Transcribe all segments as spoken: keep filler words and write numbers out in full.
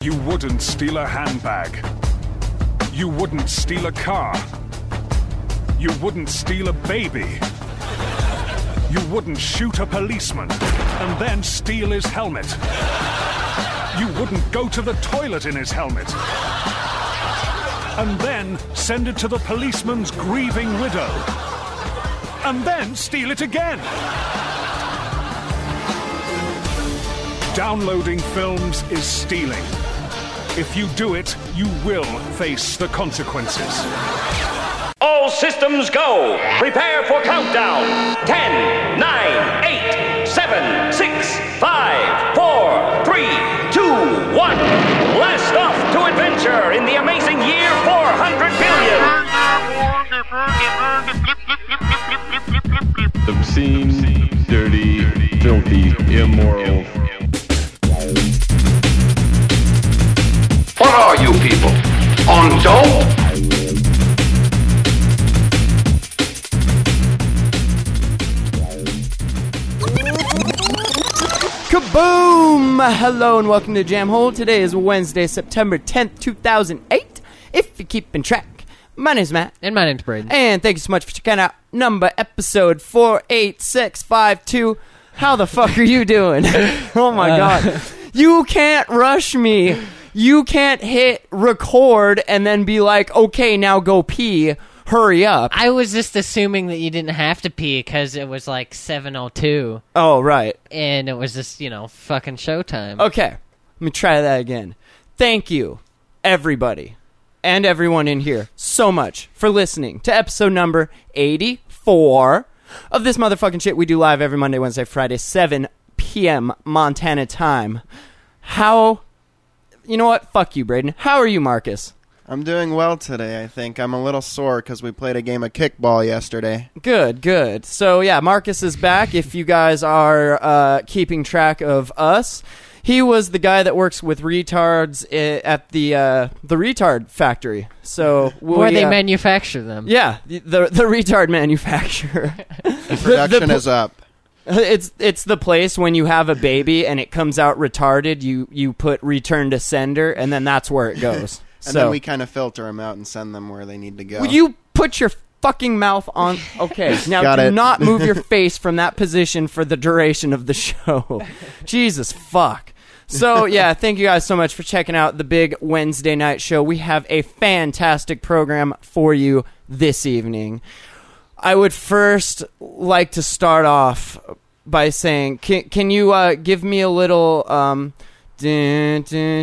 You wouldn't steal a handbag. You wouldn't steal a car. You wouldn't steal a baby. You wouldn't shoot a policeman and then steal his helmet. You wouldn't go to the toilet in his helmet and then send it to the policeman's grieving widow and then steal it again. Downloading films is stealing. If you do it, you will face the consequences. All systems go. Prepare for countdown. Ten, nine, eight, seven, six, five, four, three, two, one. Blast off to adventure in the amazing year four hundred billion. Obscene, dirty, filthy, immoral. What are you people? On dope? Kaboom! Hello and welcome to Jam Hole. Today is Wednesday, September tenth, two thousand eight. If you're keeping track, my name's Matt. And my name's Braden. And thank you so much for checking out number episode four eight six five two. How the fuck are you doing? Oh my uh, god. You can't rush me. You can't hit record and then be like, okay, now go pee. Hurry up. I was just assuming that you didn't have to pee because it was like seven oh two. Oh, right. And it was just, you know, fucking showtime. Okay. Let me try that again. Thank you, everybody, and everyone in here, so much for listening to episode number eighty-four of this motherfucking shit we do live every Monday, Wednesday, Friday, seven p.m. Montana time. How... You know what? Fuck you, Braden. How are you, Marcus? I'm doing well today, I think. I'm a little sore because we played a game of kickball yesterday. Good, good. So, yeah, Marcus is back. If you guys are uh, keeping track of us, he was the guy that works with retards I- at the uh, the retard factory. So we, Where they uh, manufacture them. Yeah, the the, the retard manufacturer. The production the, the, is up. It's it's the place when you have a baby and it comes out retarded, you, you put return to sender, and then that's where it goes. And so, then we kind of filter them out and send them where they need to go. Will you put your fucking mouth on... Okay, now Got do it. not move your face from that position for the duration of the show. Jesus fuck. So, yeah, thank you guys so much for checking out the big Wednesday night show. We have a fantastic program for you this evening. I would first like to start off by saying, can, can you uh, give me a little... Um, dun, dun,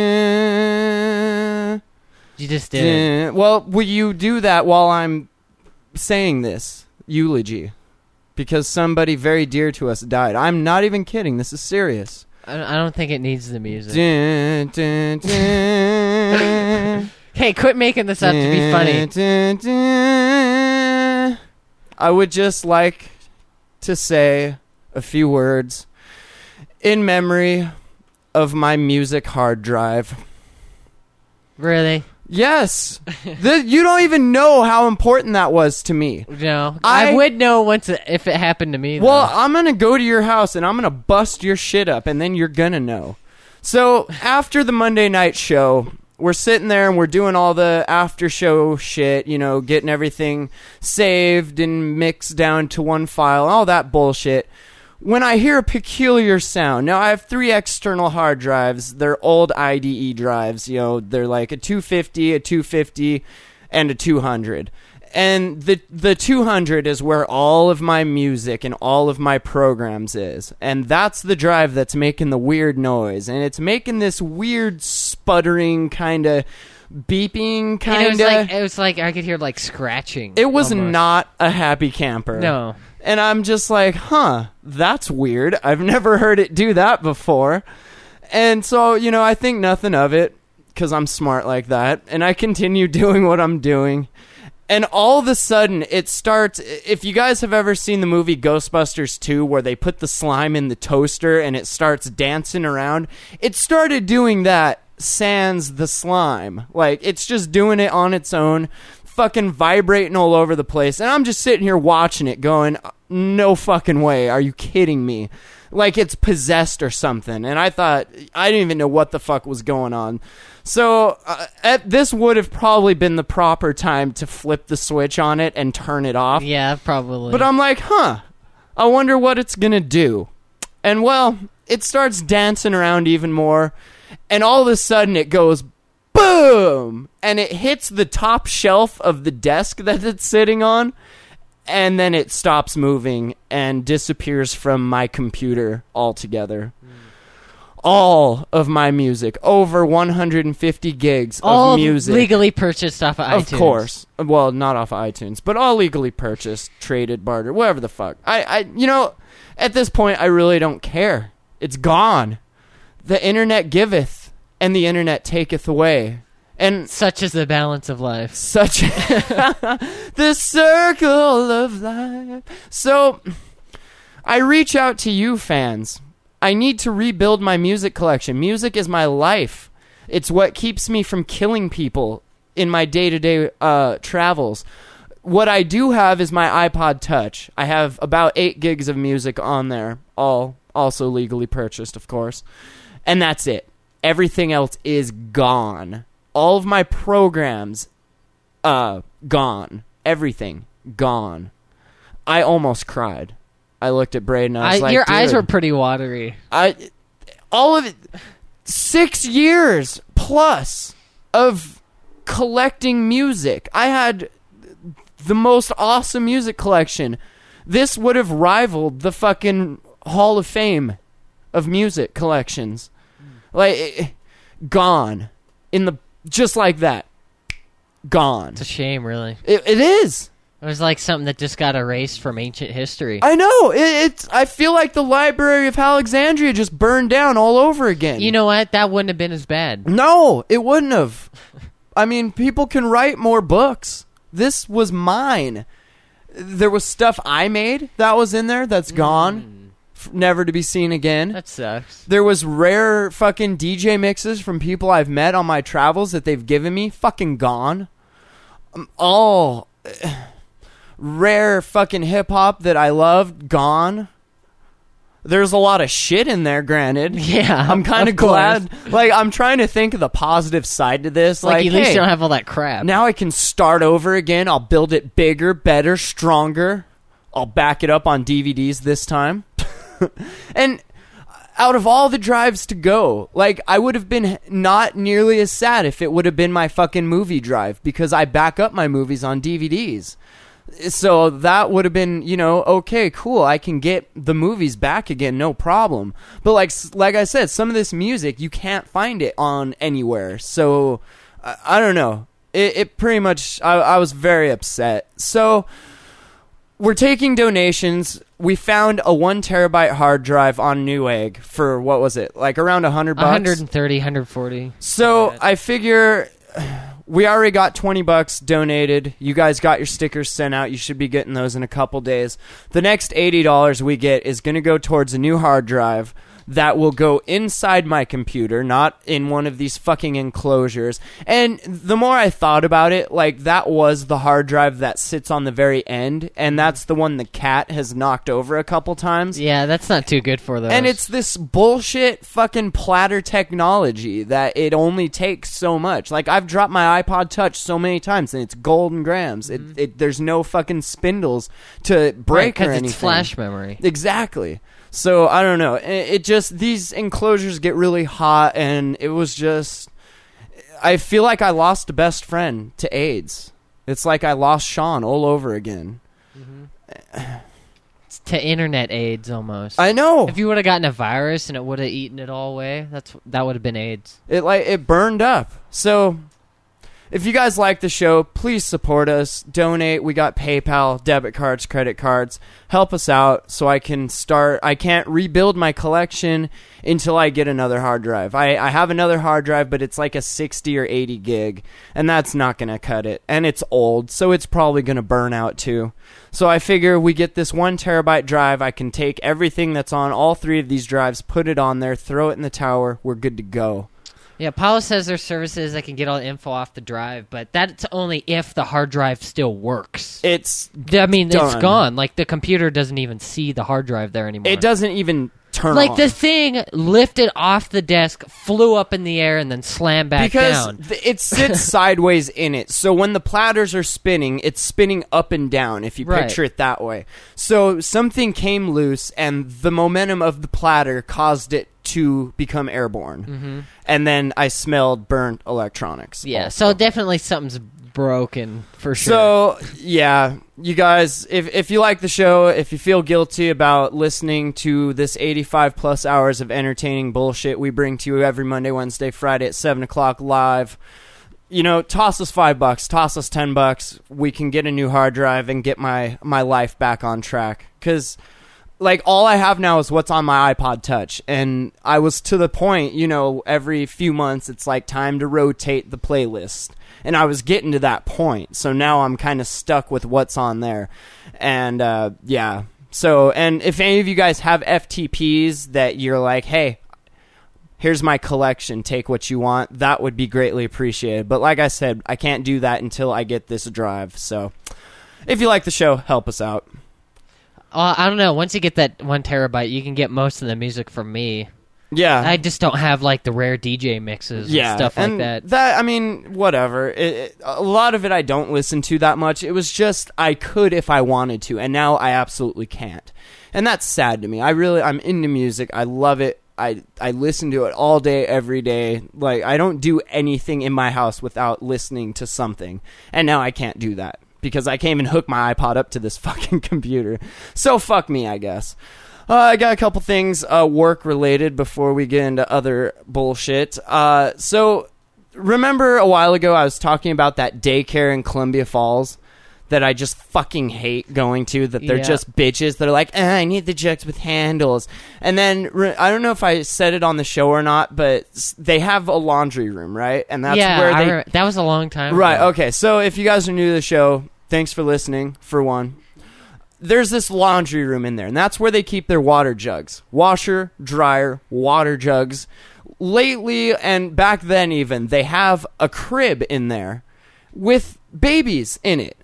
dun, you just did dun. it. Well, will you do that while I'm saying this eulogy? Because somebody very dear to us died. I'm not even kidding. This is serious. I don't think it needs the music. Dun, dun, dun. Hey, quit making this up to be funny. Dun, dun. I would just like to say a few words in memory of my music hard drive. Really? Yes. the, you don't even know how important that was to me. No. I, I would know once it, if it happened to me. Well, though. I'm going to go to your house and I'm going to bust your shit up and then you're going to know. So after the Monday night show... We're sitting there and we're doing all the after show shit, you know, getting everything saved and mixed down to one file, all that bullshit. When I hear a peculiar sound, now I have three external hard drives. They're old I D E drives, you know, they're like a two fifty, a two fifty, and a two hundred. And the the two hundred is where all of my music and all of my programs is. And that's the drive that's making the weird noise. And it's making this weird sputtering kind of beeping kind of. It was like it was like I could hear like scratching. It was almost. not a happy camper. No. And I'm just like, huh, that's weird. I've never heard it do that before. And so, you know, I think nothing of it because I'm smart like that. And I continue doing what I'm doing. And all of a sudden, it starts... If you guys have ever seen the movie Ghostbusters two, where they put the slime in the toaster and it starts dancing around, it started doing that sans the slime. Like, it's just doing it on its own, fucking vibrating all over the place. And I'm just sitting here watching it going, no fucking way. Are you kidding me? like it's possessed or something. And I thought, I didn't even know what the fuck was going on. So uh, at, this would have probably been the proper time to flip the switch on it and turn it off. Yeah, probably. But I'm like, huh, I wonder what it's going to do. And well, it starts dancing around even more. And all of a sudden it goes boom. And it hits the top shelf of the desk that it's sitting on. And then it stops moving and disappears from my computer altogether. Mm. All of my music, over one hundred fifty gigs all of music. legally purchased off of, of iTunes. Of course. Well, not off of iTunes, but all legally purchased, traded, bartered, whatever the fuck. I, I, you know, at this point, I really don't care. It's gone. The internet giveth, and the internet taketh away. And such is the balance of life. Such the circle of life. So I reach out to you fans. I need to rebuild my music collection. Music is my life. It's what keeps me from killing people in my day-to-day uh, travels. What I do have is my iPod Touch. I have about eight gigs of music on there, all also legally purchased, of course. And that's it. Everything else is gone. All of my programs, uh, gone. Everything, gone. I almost cried. I looked at Braden and I was I, like, your dude, eyes were pretty watery. I, all of it, six years plus of collecting music. I had the most awesome music collection. This would have rivaled the fucking Hall of Fame of music collections. Like, it, gone. In the... Just like that. Gone. It's a shame, really. It, it is. It was like something that just got erased from ancient history. I know. It, it's. I feel like the Library of Alexandria just burned down all over again. You know what? That wouldn't have been as bad. No, it wouldn't have. I mean, people can write more books. This was mine. There was stuff I made that was in there that's gone. Mm. Never to be seen again. That sucks. There was rare fucking D J mixes from people I've met on my travels that they've given me. Fucking gone. Um, all uh, rare fucking hip hop that I loved. Gone. There's a lot of shit in there, granted. Yeah, I'm kind of course. glad. Like, I'm trying to think of the positive side to this. Like, like at least hey, you don't have all that crap. Now I can start over again. I'll build it bigger, better, stronger. I'll back it up on D V Ds this time. And out of all the drives to go, like, I would have been not nearly as sad if it would have been my fucking movie drive, because I back up my movies on D V Ds. So that would have been, you know, okay, cool. I can get the movies back again, no problem. But like, like I said, some of this music, you can't find it on anywhere. So I, I don't know. It, it pretty much, I, I was very upset. So we're taking donations. We found a one terabyte hard drive on Newegg for, what was it, like around a hundred bucks? one hundred thirty, one hundred forty. So I figure we already got twenty bucks donated. You guys got your stickers sent out. You should be getting those in a couple days. The next eighty dollars we get is going to go towards a new hard drive that will go inside my computer, not in one of these fucking enclosures. And the more I thought about it, like, that was the hard drive that sits on the very end, and that's the one the cat has knocked over a couple times. Yeah, that's not too good for those. And it's this bullshit fucking platter technology that it only takes so much. Like, I've dropped my iPod Touch so many times, and it's golden grams. Mm-hmm. It, it there's no fucking spindles to break right, or anything. Because it's flash memory. Exactly. So, I don't know. It, it just, these enclosures get really hot, and it was just, I feel like I lost a best friend to AIDS. It's like I lost Sean all over again. Mm-hmm. It's to internet AIDS, almost. I know. If you would have gotten a virus and it would have eaten it all away, that's that would have been AIDS. It like it burned up. So, if you guys like the show, please support us. Donate. We got PayPal, debit cards, credit cards. Help us out so I can start. I can't rebuild my collection until I get another hard drive. I, I have another hard drive, but it's like a sixty or eighty gig, and that's not going to cut it. And it's old, so it's probably going to burn out too. So I figure we get this one terabyte drive. I can take everything that's on all three of these drives, put it on there, throw it in the tower. We're good to go. Yeah, Apollo says there's services that can get all the info off the drive, but that's only if the hard drive still works. It's I mean, done. It's gone. Like, the computer doesn't even see the hard drive there anymore. It doesn't even turn Like on. the thing lifted off the desk, flew up in the air, and then slammed back because down. th- it sits sideways in it. So when the platters are spinning, it's spinning up and down, if you Right. picture it that way. So something came loose, and the momentum of the platter caused it to become airborne. Mm-hmm. And then I smelled burnt electronics. Yeah, also. so definitely something's broken for sure. So yeah, you guys, if if you like the show, if you feel guilty about listening to this eighty-five plus hours of entertaining bullshit we bring to you every Monday, Wednesday, Friday at seven o'clock live, you know, toss us five bucks, toss us ten bucks. We can get a new hard drive and get my my life back on track. Because like all I have now is what's on my iPod Touch, and I was to the point, you know, every few months it's like time to rotate the playlist. And I was getting to that point, so now I'm kind of stuck with what's on there. And, uh, yeah. So, and if any of you guys have F T Ps that you're like, hey, here's my collection, take what you want, that would be greatly appreciated. But like I said, I can't do that until I get this drive. So, if you like the show, help us out. Uh, I don't know. Once you get that one terabyte, you can get most of the music from me. Yeah. I just don't have like the rare D J mixes yeah, and stuff like and that. That I mean, whatever. It, it, a lot of it I don't listen to that much. It was just I could if I wanted to, and now I absolutely can't. And that's sad to me. I really I'm into music. I love it. I I listen to it all day, every day. Like I don't do anything in my house without listening to something. And now I can't do that because I can't even hook my iPod up to this fucking computer. So fuck me, I guess. Uh, I got a couple things uh, work-related before we get into other bullshit. Uh, so, remember a while ago I was talking about that daycare in Columbia Falls that I just fucking hate going to, that they're Yeah. just bitches that are like, eh, I need the jugs with handles. And then, re- I don't know if I said it on the show or not, but s- they have a laundry room, right? And that's yeah, where I they... re- that was a long time Right, ago. okay. So, if you guys are new to the show, thanks for listening, for one. There's this laundry room in there, and that's where they keep their water jugs. Washer, dryer, water jugs. Lately, and back then even, they have a crib in there with babies in it.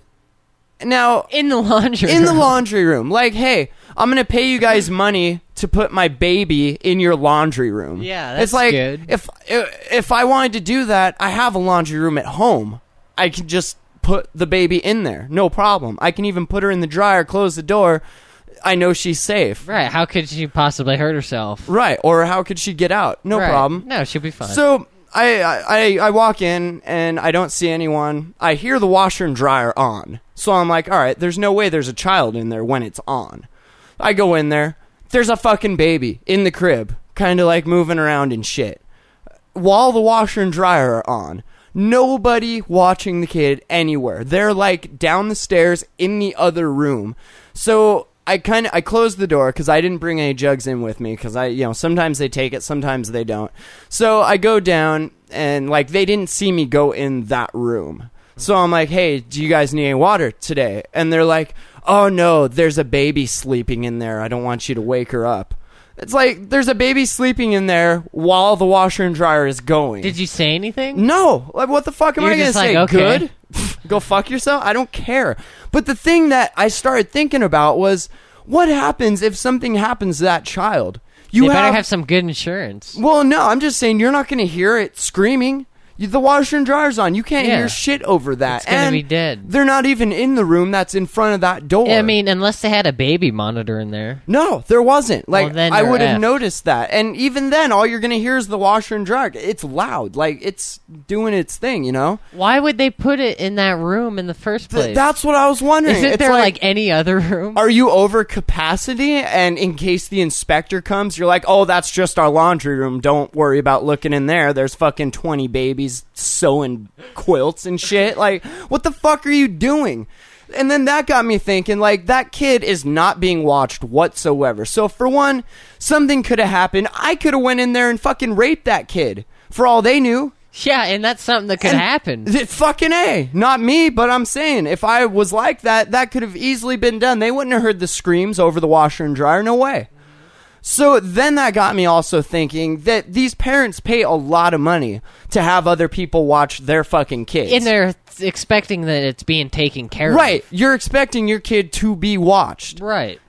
Now, In the laundry in the room. laundry room. Like, hey, I'm going to pay you guys money to put my baby in your laundry room. Yeah, that's it's like, good. If, if I wanted to do that, I have a laundry room at home. I can just put the baby in there. No problem. I can even put her in the dryer, close the door. I know she's safe. Right, how could she possibly hurt herself? Right. Or how could she get out? No Right. problem. No, she'll be fine. So I, I I walk in and I don't see anyone. I hear the washer and dryer on. So I'm like, all right, there's no way there's a child in there when it's on. I go in there. There's a fucking baby in the crib, kind of like moving around and shit. While the washer and dryer are on. Nobody watching the kid anywhere. They're like down the stairs in the other room. So I kind of I closed the door because I didn't bring any jugs in with me because I you know sometimes they take it, sometimes they don't. So I go down and like they didn't see me go in that room. So I'm like, hey, do you guys need any water today? And they're like, oh no, there's a baby sleeping in there. I don't want you to wake her up. It's like there's a baby sleeping in there while the washer and dryer is going. Did you say anything? No. Like, what the fuck am You're I going to just like, say? okay. Good? Go fuck yourself? I don't care. But the thing that I started thinking about was, what happens if something happens to that child? You You better have some good insurance. Well, no, I'm just saying you're not going to hear it screaming. You- The washer and dryer's on. You can't Yeah. hear shit over that. It's gonna And be dead. They're not even in the room that's in front of that door. I mean, unless they had a baby monitor in there. No, there wasn't. Like, Well, then I you're would have effed. noticed that. And even then, all you're going to hear is the washer and dryer. It's loud. Like, it's doing its thing, you know? Why would they put it in that room in the first Th- place? that's what I was wondering. Isn't It's there like, any other room? are you over capacity? And in case the inspector comes, you're like, oh, that's just our laundry room. Don't worry about looking in there. There's fucking twenty babies sewing quilts and shit. Like, what the fuck are you doing? And then that got me thinking, like, that kid is not being watched whatsoever. So for one, something could have happened. I could have went in there and fucking raped that kid for all they knew. Yeah, and that's something that could And happen. th- fucking A. Not me, but I'm saying, if I was like that, that could have easily been done. They wouldn't have heard the screams over the washer and dryer. No way. So then that got me also thinking that these parents pay a lot of money to have other people watch their fucking kids. And they're expecting that it's being taken care Right. You're expecting your kid to be watched. of. Right.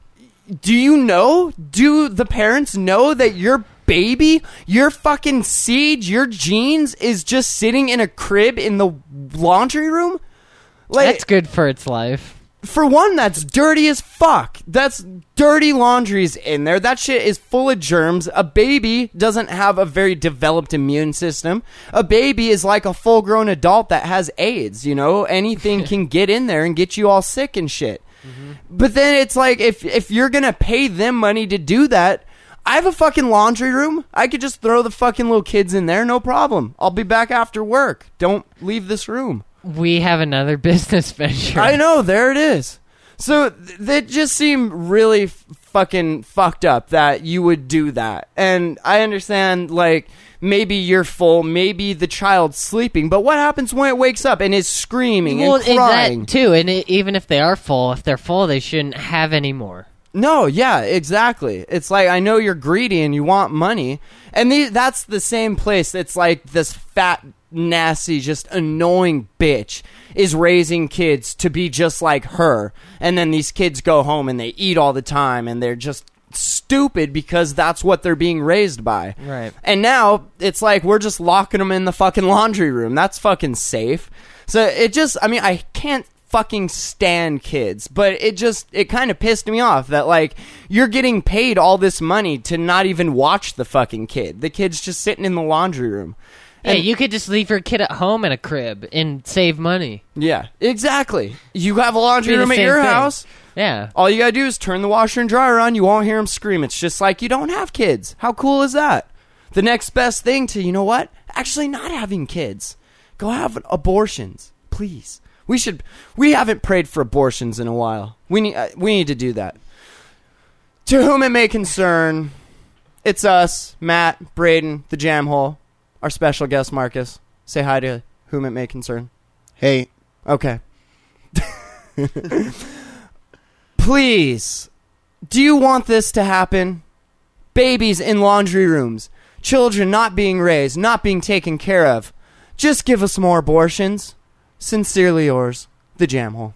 do you know? Do the parents know that your baby, your fucking seed, your genes is just sitting in a crib in the laundry room? Like, That's good for its life. For one, that's dirty as fuck. That's dirty laundries in there. That shit is full of germs. A baby doesn't have a very developed immune system. A baby is like a full-grown adult that has AIDS, you know? Anything can get in there and get you all sick and shit. Mm-hmm. But then it's like, if if you're gonna pay them money to do that, I have a fucking laundry room. I could just throw the fucking little kids in there, no problem. I'll be back after work. Don't leave this room. We have another business venture. I know, there it is. So th- that just seemed really f- fucking fucked up that you would do that. And I understand, like, maybe you're full, maybe the child's sleeping, but what happens when it wakes up and is screaming well, and crying? That too, and it, even if they are full, if they're full, they shouldn't have any more. No, yeah, exactly. It's like, I know you're greedy and you want money, and the, that's the same place. It's like this fat, nasty, just annoying bitch is raising kids to be just like her, and then these kids go home and they eat all the time, and they're just stupid because that's what they're being raised by. Right. And now it's like we're just locking them in the fucking laundry room. That's fucking safe. So it just, I mean, I can't fucking stand kids, but it just, it kind of pissed me off that, like, you're getting paid all this money to not even watch the fucking kid. The kid's just sitting in the laundry room. Yeah, you could just leave your kid at home in a crib and save money. Yeah, exactly. You have a laundry Be the room at same your thing. house. Yeah. All you gotta do is turn the washer and dryer on. You won't hear them scream. It's just like you don't have kids. How cool is that? The next best thing to, you know what? Actually not having kids. Go have abortions, please. We should. We haven't prayed for abortions in a while. We need. Uh, we need to do that. To whom it may concern, it's us, Matt, Braden, the Jam Hole, our special guest Marcus. Say hi to whom it may concern. Hey. Okay. Please, do you want this to happen? Babies in laundry rooms, children not being raised, not being taken care of. Just give us more abortions. Sincerely yours, the Jam Hole.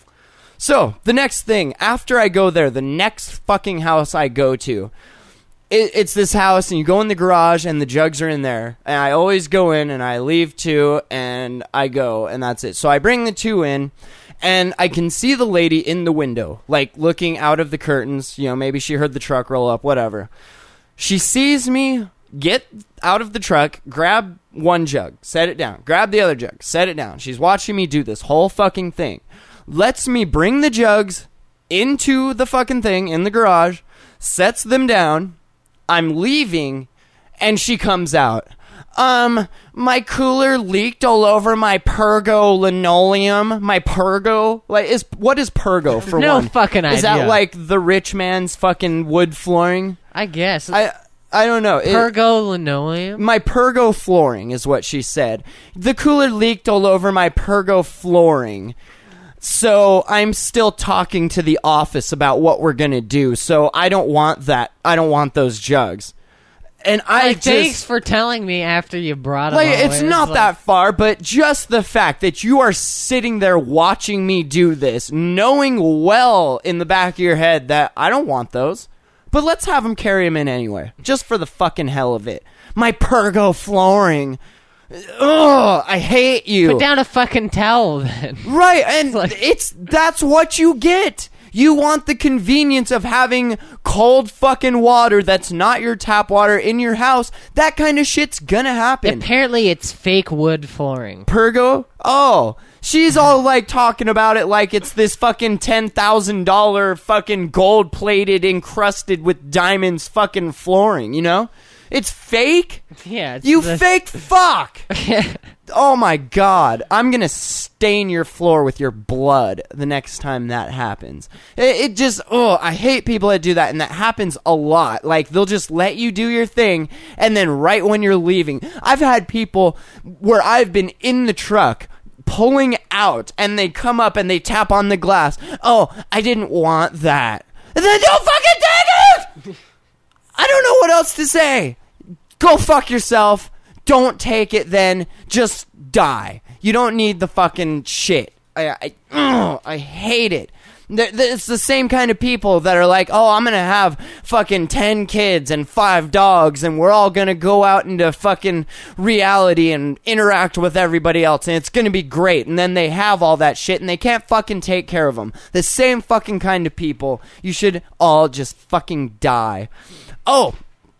So, the next thing, after I go there, the next fucking house I go to, it, it's this house, and you go in the garage, and the jugs are in there. And I always go in, and I leave two, and I go, and that's it. So I bring the two in, and I can see the lady in the window, like, looking out of the curtains. You know, maybe she heard the truck roll up, whatever. She sees me get out of the truck, grab one jug, set it down, grab the other jug, set it down. She's watching me do this whole fucking thing. Lets me bring the jugs into the fucking thing in the garage, sets them down. I'm leaving, and she comes out. Um, my cooler leaked all over my Pergo linoleum. My Pergo, like, is what is Pergo for No one? fucking Is that idea. like the rich man's fucking wood flooring? I guess. I I don't know. It- Pergo linoleum? my Pergo flooring is what she said. The cooler leaked all over my Pergo flooring. So I'm still talking to the office about what we're going to do. So I don't want that. I don't want those jugs. And I Like, just... thanks for telling me after you brought them Like, all it's in. not like- that far, but just the fact that you are sitting there watching me do this, knowing well in the back of your head that I don't want those, but let's have them carry them in anyway, just for the fucking hell of it. My Pergo flooring. Ugh, I hate you. Put down a fucking towel then. Right, and It's like- it's that's what you get. You want the convenience of having cold fucking water that's not your tap water in your house. That kind of shit's gonna happen. Apparently it's fake wood flooring. Pergo? Oh, she's all like talking about it like it's this fucking ten thousand dollars fucking gold plated, encrusted with diamonds fucking flooring, you know? It's fake? Yeah. It's You the- fake fuck! Oh my god. I'm gonna stain your floor with your blood the next time that happens. It, it just, oh, I hate people that do that, and that happens a lot. Like, they'll just let you do your thing, and then right when you're leaving. I've had people where I've been in the truck pulling out, and they come up and they tap on the glass. Oh, I didn't want that. And then don't fucking take it! I don't know what else to say. Go fuck yourself. Don't take it then. Just die. You don't need the fucking shit. I I, ugh, I hate it. Th- th- It's the same kind of people that are like, oh, I'm going to have fucking ten kids and five dogs, and we're all going to go out into fucking reality and interact with everybody else, and it's going to be great. And then they have all that shit, and they can't fucking take care of them. The same fucking kind of people. You should all just fucking die. Oh,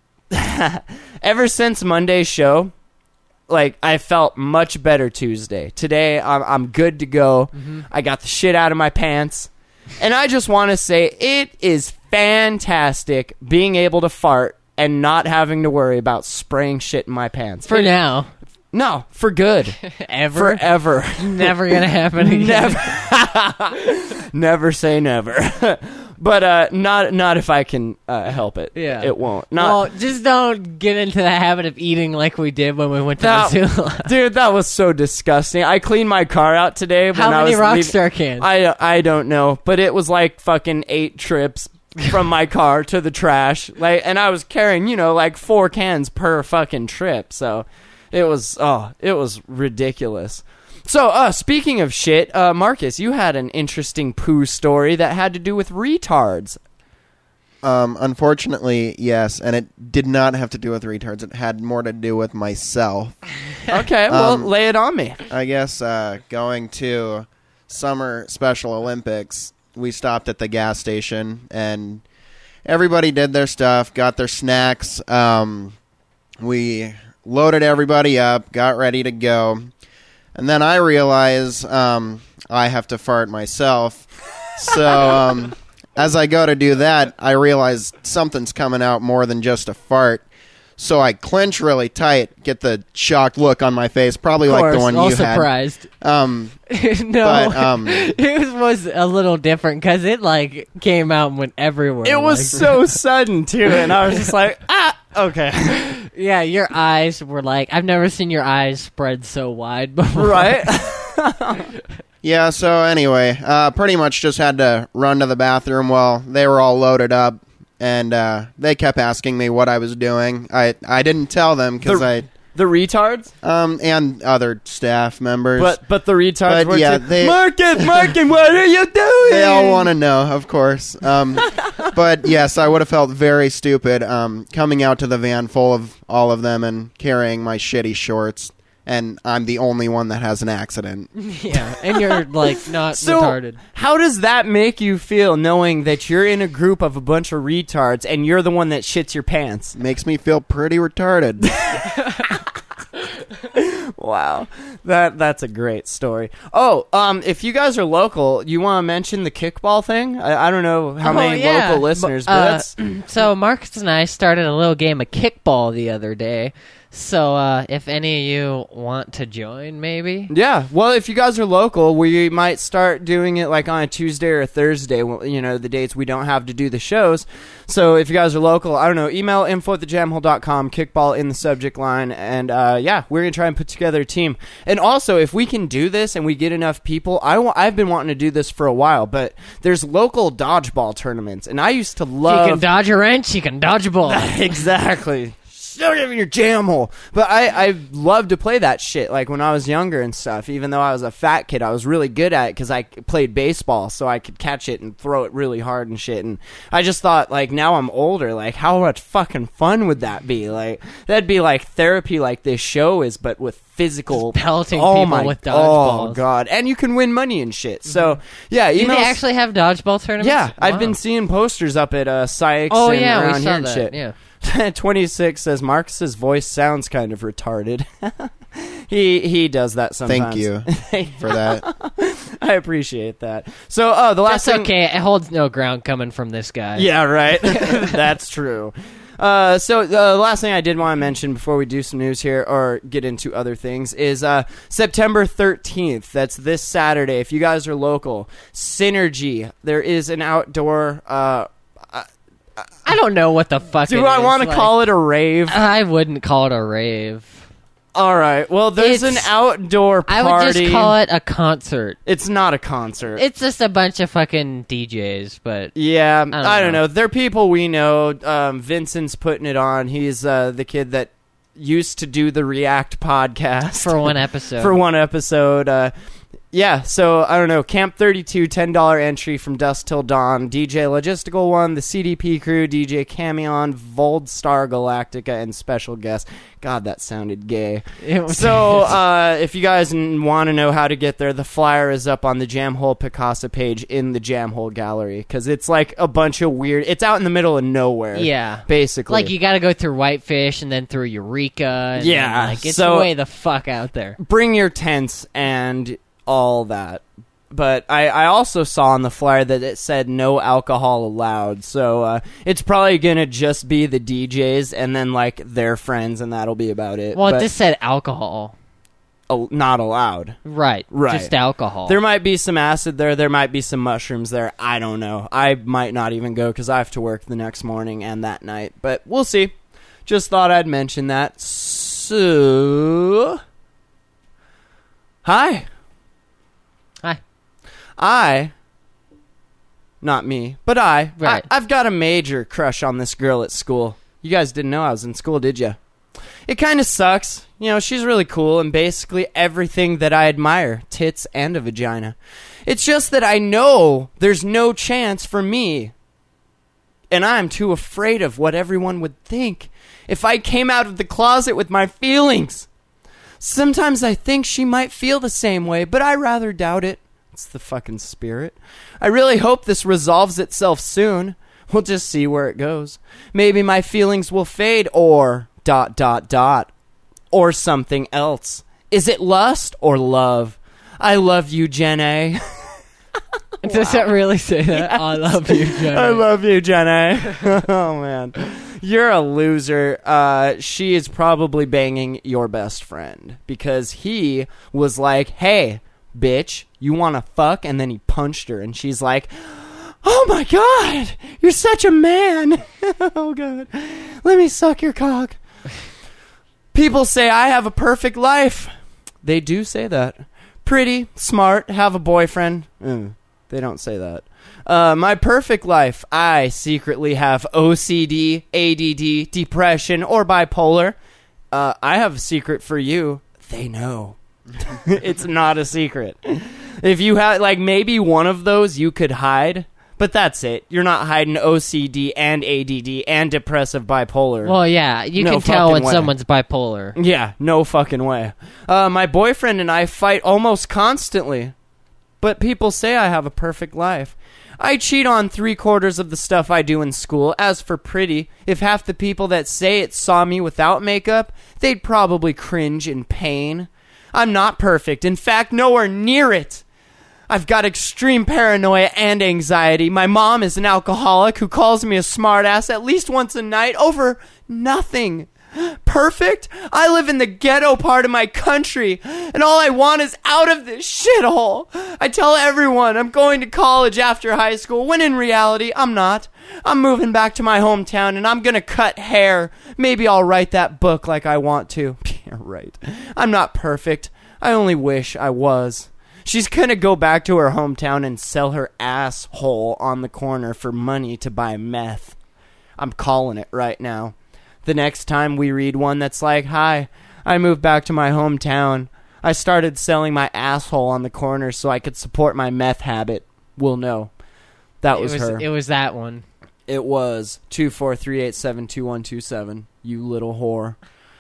ever since Monday's show, like, I felt much better Tuesday. Today, I'm, I'm good to go. Mm-hmm. I got the shit out of my pants. And I just want to say, it is fantastic being able to fart and not having to worry about spraying shit in my pants. For it, now. No, for good. Ever? Forever. Never gonna happen again. Never. Never say never. But uh, not not if I can uh, help it. Yeah. It won't. Not, well, just don't get into the habit of eating like we did when we went to that, Missoula. Dude, that was so disgusting. I cleaned my car out today. When How I many was Rockstar leaving. cans? I, I don't know, but it was like fucking eight trips from my car to the trash. Like, and I was carrying, you know, like four cans per fucking trip. So it was, oh, it was ridiculous. So, uh, speaking of shit, uh, Marcus, you had an interesting poo story that had to do with retards. Um, unfortunately, yes, and it did not have to do with retards. It had more to do with myself. Okay, well, Um, lay it on me. I guess uh, going to Summer Special Olympics, we stopped at the gas station, and everybody did their stuff, got their snacks. Um, we loaded everybody up, got ready to go. And then I realize um, I have to fart myself. So um, as I go to do that, I realize something's coming out more than just a fart. So I clench really tight, get the shocked look on my face, probably Of course, like the one all you surprised. had. Um, no, but, um, it was a little different because it like came out and went everywhere. It was like, so sudden, too, and I was just like, ah, okay. yeah, your eyes were like, I've never seen your eyes spread so wide before. Right? yeah, so anyway, uh, pretty much just had to run to the bathroom while they were all loaded up. And uh, they kept asking me what I was doing. I I didn't tell them because The- I The retards? um and other staff members. But but the retards But, were yeah, too, they- Marcus, Marcus, what are you doing? They all want to know, of course. Um, but yes, I would have felt very stupid um, coming out to the van full of all of them and carrying my shitty shorts, and I'm the only one that has an accident. Yeah, and you're like not So, retarded. how does that make you feel knowing that you're in a group of a bunch of retards and you're the one that shits your pants? Makes me feel pretty retarded. Wow, that that's a great story. Oh, um, if you guys are local, you want to mention the kickball thing? I, I don't know how Oh, many yeah. local listeners, but Uh, that's So Marcus and I started a little game of kickball the other day. So uh, if any of you want to join, maybe. yeah. Well, if you guys are local, we might start doing it like on a Tuesday or a Thursday. well, You know, the dates we don't have to do the shows. So if you guys are local, I don't know, email info at the jam hole dot com, kickball in the subject line, and uh, yeah, we're gonna try and put together a team. And also, if we can do this and we get enough people, I w- I've been wanting to do this for a while, but there's local dodgeball tournaments, and I used to love. You can dodge a wrench, you can dodge a ball. Exactly. Shove it in your jam hole. But I, I loved to play that shit, like when I was younger and stuff. Even though I was a fat kid, I was really good at it because I played baseball, so I could catch it and throw it really hard and shit. And I just thought, like, now I'm older, like, how much fucking fun would that be? Like, that'd be like therapy, like this show is, but with physical Just pelting oh people my, with Oh dodgeballs. god, and you can win money and shit. So yeah, Do email. they actually have dodgeball tournaments? Yeah, I've Wow. been seeing posters up at uh, Sykes Oh and yeah, around we here saw and that. shit. Yeah. twenty-six says Marcus's voice sounds kind of retarded. he he does that sometimes. Thank you for that. I appreciate that. So, oh, the last That's thing. okay. It holds no ground coming from this guy. Yeah, right. That's true. Uh, so the last thing I did want to mention before we do some news here or get into other things is uh, September thirteenth. That's this Saturday. If you guys are local, Synergy. There is an outdoor. Uh, I don't know what the fuck. do it I is. want to Like, call it a rave? I wouldn't call it a rave. All right. Well, there's an It's- outdoor party. I would just call it a concert. It's not a concert. It's just a bunch of fucking D Js, but yeah, I don't don't, know. know. They're people we know. Um, Vincent's putting it on. He's uh, the kid that used to do the React podcast for one episode. for one episode. Uh, yeah, so I don't know. Camp thirty-two, ten dollars entry from dusk till dawn. D J Logistical One, the C D P crew, D J Camion, Voldstar Galactica, and special guests. God, that sounded gay. It was- So, uh, if you guys want to know how to get there, the flyer is up on the Jamhole Picasa page in the Jamhole Gallery, because it's like a bunch of weird. It's out in the middle of nowhere. Yeah. basically. Like, you gotta go through Whitefish and then through Eureka. And Yeah, then, like, it's so- way the fuck out there. Bring your tents and all that. But I, I also saw on the flyer that it said no alcohol allowed, so uh, it's probably gonna just be the D Js and then like their friends, and that'll be about it. Well, but, it just said alcohol. oh, not allowed. Right. Right. Just alcohol. There might be some acid there. There might be some mushrooms there. I don't know. I might not even go because I have to work the next morning and that night. But we'll see. Just thought I'd mention that. So, hi. Hi. I, not me, but I, Right. I, I've got a major crush on this girl at school. You guys didn't know I was in school, did you? It kind of sucks. You know, she's really cool and basically everything that I admire, tits and a vagina. It's just that I know there's no chance for me. And I'm too afraid of what everyone would think if I came out of the closet with my feelings. Sometimes I think she might feel the same way, but I rather doubt it. It's the fucking spirit. I really hope this resolves itself soon. We'll just see where it goes. Maybe my feelings will fade, or dot dot dot, or something else. Is it lust or love? I love you, Jen A. Does that really say that? I love you, Jenny. I love you, Jen A. Oh, man. You're a loser. Uh, she is probably banging your best friend because he was like, hey, bitch, you want to fuck? And then he punched her, and she's like, oh, my God, you're such a man. Oh, God. Let me suck your cock. People say I have a perfect life. They do say that. Pretty, smart, have a boyfriend. Mm, they don't say that. Uh, my perfect life. I secretly have O C D, A D D, depression, or bipolar. Uh, I have a secret for you. They know. It's not a secret. If you had, like, maybe one of those you could hide, but that's it. You're not hiding O C D and A D D and depressive bipolar. Well, yeah, you No can tell fucking when way. someone's bipolar. Yeah, no fucking way. Uh, my boyfriend and I fight almost constantly, but people say I have a perfect life. I cheat on three quarters of the stuff I do in school. As for pretty, if half the people that say it saw me without makeup, they'd probably cringe in pain. I'm not perfect. In fact, nowhere near it. I've got extreme paranoia and anxiety. My mom is an alcoholic who calls me a smartass at least once a night over nothing. Perfect? I live in the ghetto part of my country, and all I want is out of this shithole. I tell everyone I'm going to college after high school, when in reality, I'm not. I'm moving back to my hometown, and I'm gonna cut hair. Maybe I'll write that book like I want to. Yeah, right. I'm not perfect. I only wish I was. She's gonna go back to her hometown and sell her asshole on the corner for money to buy meth. I'm calling it right now. The next time we read one that's like, hi, I moved back to my hometown. I started selling my asshole on the corner so I could support my meth habit. We'll know. That was, it was her. It was that one. It was two four three eight seven two one two seven. You little whore.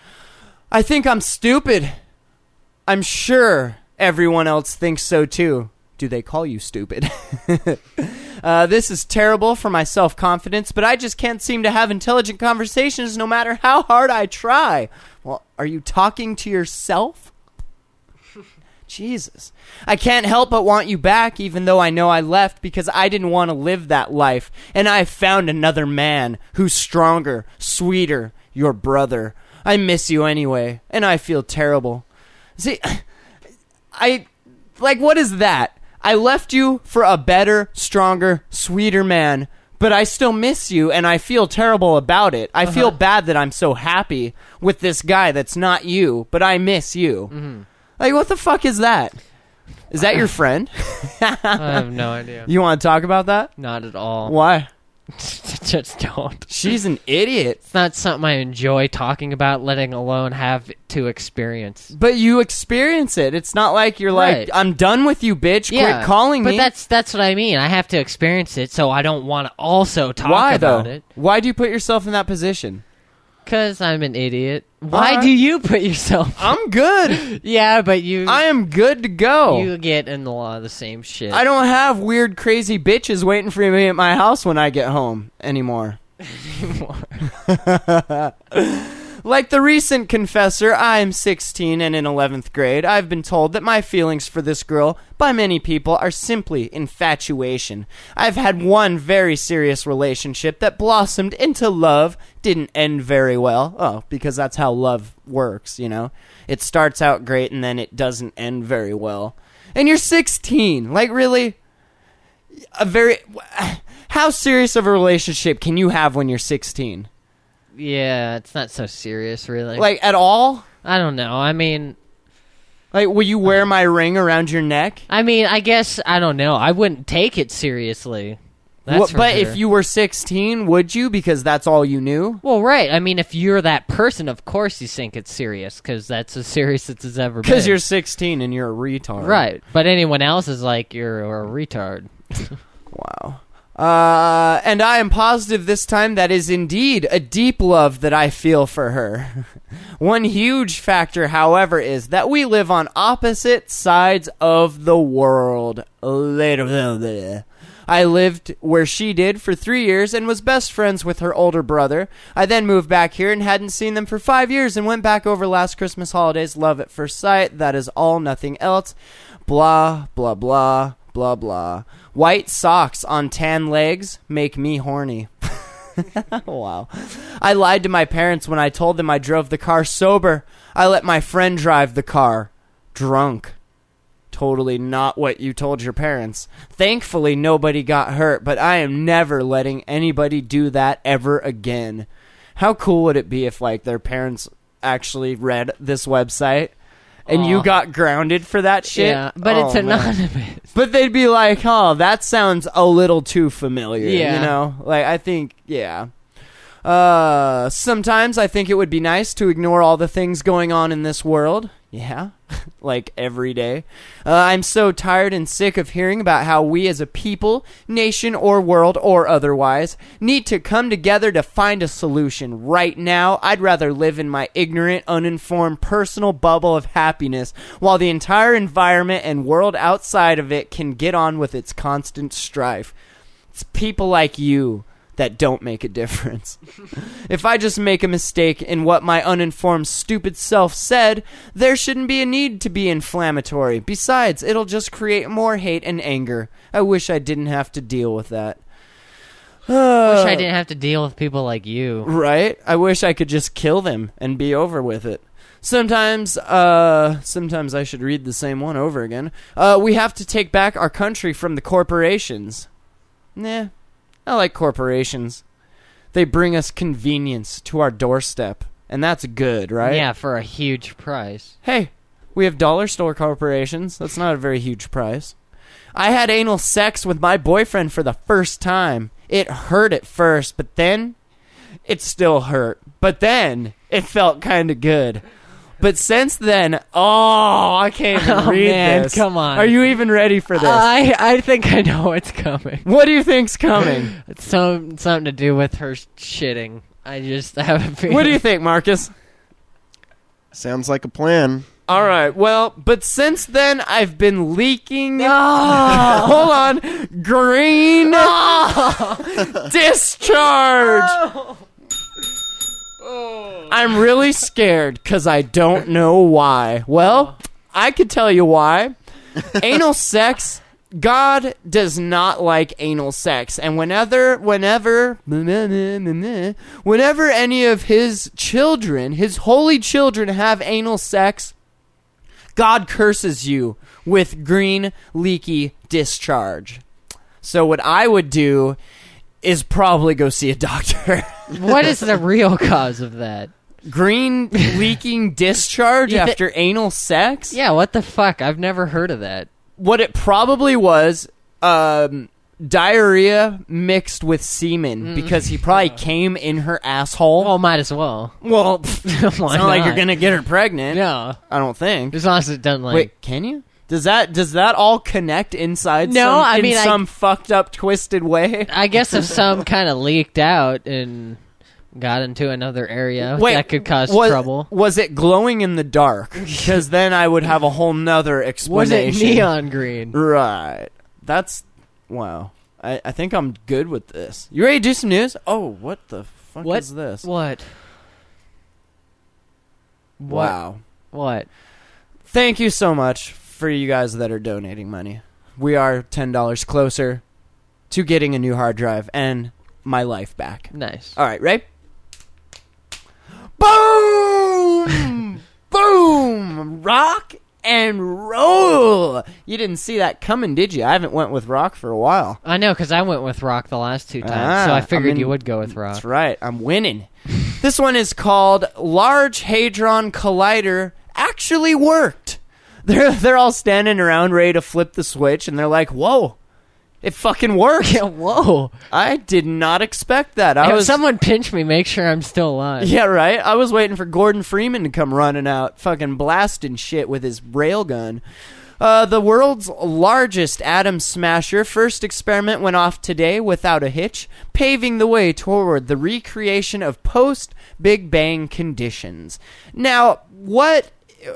I think I'm stupid. I'm sure everyone else thinks so too. Do they call you stupid? uh, this is terrible for my self-confidence, but I just can't seem to have intelligent conversations no matter how hard I try. Well, are you talking to yourself? Jesus. I can't help but want you back, even though I know I left because I didn't want to live that life. And I found another man who's stronger, sweeter, your brother. I miss you anyway, and I feel terrible. See, I... Like, what is that? I left you for a better, stronger, sweeter man, but I still miss you, and I feel terrible about it. I uh-huh. feel bad that I'm so happy with this guy that's not you, but I miss you. Mm-hmm. Like, what the fuck is that? Is that your friend? I have no idea. You want to talk about that? Not at all. Why? Just don't. She's an idiot. It's not something I enjoy talking about, letting alone have to experience. But you experience it. It's not like you're like, Right. I'm done with you, bitch. Yeah, Quit calling but me. But that's that's what I mean. I have to experience it, so I don't want to also talk Why, about though? it. Why do you put yourself in that position? Because I'm an idiot. Why Alright. do you put yourself... I'm good. Yeah, but you... I am good to go. You get in a lot of the same shit. I don't have weird, crazy bitches waiting for me at my house when I get home anymore. Like the recent confessor, I am sixteen and in eleventh grade. I've been told that my feelings for this girl by many people are simply infatuation. I've had one very serious relationship that blossomed into love, didn't end very well. Oh, because that's how love works, you know? It starts out great and then it doesn't end very well. And you're sixteen. Like, really? A very... How serious of a relationship can you have when you're sixteen? Yeah, it's not so serious, really. Like, at all? I don't know. I mean... Like, will you wear my ring around your neck? I mean, I guess, I don't know. I wouldn't take it seriously. That's Wha- for but sure. if you were sixteen, would you? Because that's all you knew? Well, right. I mean, if you're that person, of course you think it's serious, because that's as serious as it's ever been. Because you're sixteen and you're a retard. Right. But anyone else is like, you're a retard. Wow. Uh, and I am positive this time that is indeed a deep love that I feel for her. One huge factor, however, is that we live on opposite sides of the world. I lived where she did for three years and was best friends with her older brother. I then moved back here and hadn't seen them for five years and went back over last Christmas holidays. Love at first sight. That is all, nothing else. Blah, blah, blah, blah, blah. White socks on tan legs make me horny. Wow. I lied to my parents when I told them I drove the car sober. I let my friend drive the car drunk. Totally not what you told your parents. Thankfully, nobody got hurt, but I am never letting anybody do that ever again. How cool would it be if, like, their parents actually read this website and Aw. you got grounded for that shit? Yeah, but Oh, it's man. anonymous. But they'd be like, oh, that sounds a little too familiar, Yeah. you know? Like, I think, yeah. Uh, sometimes I think it would be nice to ignore all the things going on in this world. Yeah, like every day. Uh, I'm so tired and sick of hearing about how we as a people, nation, or world, or otherwise, need to come together to find a solution. Right now, I'd rather live in my ignorant, uninformed, personal bubble of happiness while the entire environment and world outside of it can get on with its constant strife. It's people like you that don't make a difference. If I just make a mistake in what my uninformed, stupid self said, there shouldn't be a need to be inflammatory. Besides, it'll just create more hate and anger. I wish I didn't have to deal with that. I wish I didn't have to deal with people like you. Right? I wish I could just kill them and be over with it. Sometimes, uh, sometimes I should read the same one over again. Uh, we have to take back our country from the corporations. Nah. I like corporations. They bring us convenience to our doorstep, and that's good, right? Yeah, for a huge price. Hey, we have dollar store corporations. That's not a very huge price. I had anal sex with my boyfriend for the first time. It hurt at first, but then it still hurt. But then it felt kind of good. But since then, oh, I can't even Oh, read man, this. come on. Are you even ready for this? I I think I know what's coming. What do you think's coming? It's some something to do with her shitting. I just have a feeling. What do you think, Marcus? Sounds like a plan. All right, well, but since then, I've been leaking... Oh. Hold on. Green discharge. I'm really scared because I don't know why. Well, I could tell you why. Anal sex... God does not like anal sex, and whenever, whenever, whenever any of his children, his holy children, have anal sex, God curses you with green, leaky discharge. So what I would do is probably go see a doctor. What is the real cause of that? Green, leaking discharge You thi- after anal sex? Yeah, what the fuck? I've never heard of that. What it probably was, um, diarrhea mixed with semen because he probably came in her asshole. Well, might as well. Well, it's Why not like not? you're gonna get her pregnant. No. I don't think. As long as it doesn't, like... Wait, can you? Does that does that all connect inside? No, some, I in mean, I- some fucked up, twisted way. I guess if some kind of leaked out and got into another area, Wait, that could cause was, trouble. Was it glowing in the dark? Because then I would have a whole nother Was explanation. it neon green? Right. That's wow. I, I think I'm good with this. You ready to do some news? Oh, what the fuck What is this? What? Wow. What? Thank you so much for you guys that are donating money. We are ten dollars closer to getting a new hard drive and my life back. Nice. All right, ready? Boom! Boom! Rock and roll. You didn't see that coming, did you? I haven't went with rock for a while. I know, because I went with rock the last two times, Ah, so I figured I'm in- you would go with rock. That's right. I'm winning. This one is called Large Hadron Collider Actually Worked. They're they're all standing around ready to flip the switch, and they're like, "Whoa, it fucking worked!" Yeah, whoa. I did not expect that. I If was someone pinch me, make sure I'm still alive. yeah, right. I was waiting for Gordon Freeman to come running out, fucking blasting shit with his railgun. Uh, the world's largest atom smasher first experiment went off today without a hitch, paving the way toward the recreation of post-Big Bang conditions. Now, what...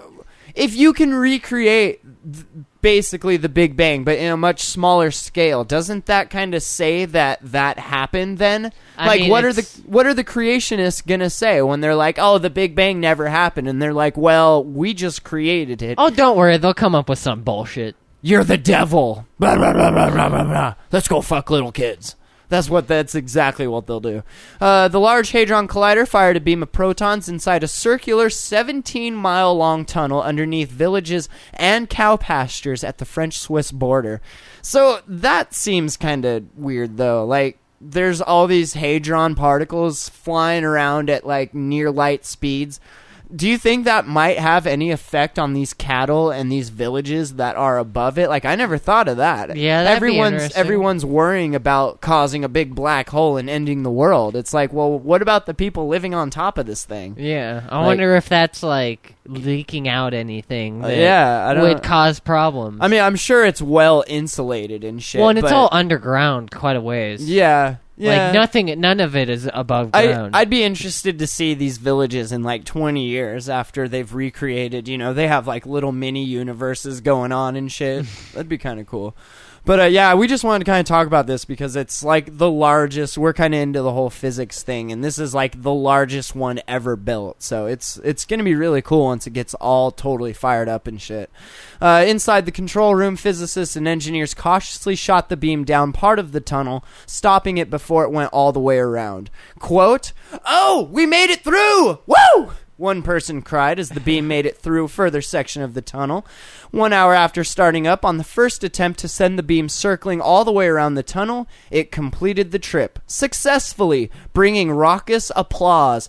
If you can recreate th- basically the Big Bang, but in a much smaller scale, doesn't that kind of say that that happened then? I like, mean, what are the it's- what are the creationists gonna say when they're like, "Oh, the Big Bang never happened," and they're like, "Well, we just created it." Oh, don't worry. They'll come up with some bullshit. You're the devil. Blah, blah, blah, blah, blah, blah, blah. Let's go fuck little kids. That's what. That's exactly what they'll do. Uh, the Large Hadron Collider fired a beam of protons inside a circular seventeen-mile-long tunnel underneath villages and cow pastures at the French-Swiss border. So that seems kind of weird, though. Like, there's all these hadron particles flying around at like near light speeds. Do you think that might have any effect on these cattle and these villages that are above it? Like, I never thought of that. Yeah, that'd be everyone's interesting. everyone's worrying about causing a big black hole and ending the world. It's like, well, what about the people living on top of this thing? Yeah, I Like- wonder if that's like leaking out anything that yeah, I don't- would cause problems. I mean, I'm sure it's well insulated and shit. well, and it's but- all underground quite a ways. yeah, yeah. Like nothing, none of it is above I, ground. I'd be interested to see these villages in like twenty years after they've recreated, you know, they have like little mini universes going on and shit. That'd be kind of cool. But uh, yeah, we just wanted to kind of talk about this because it's like the largest, we're kind of into the whole physics thing, and this is like the largest one ever built. So it's it's going to be really cool once it gets all totally fired up and shit. Uh, inside the control room, physicists and engineers cautiously shot the beam down part of the tunnel, stopping it before it went all the way around. Quote, "Oh, we made it through! Woo!" One person cried as the beam made it through a further section of the tunnel. One hour after starting up, on the first attempt to send the beam circling all the way around the tunnel, it completed the trip successfully, bringing raucous applause.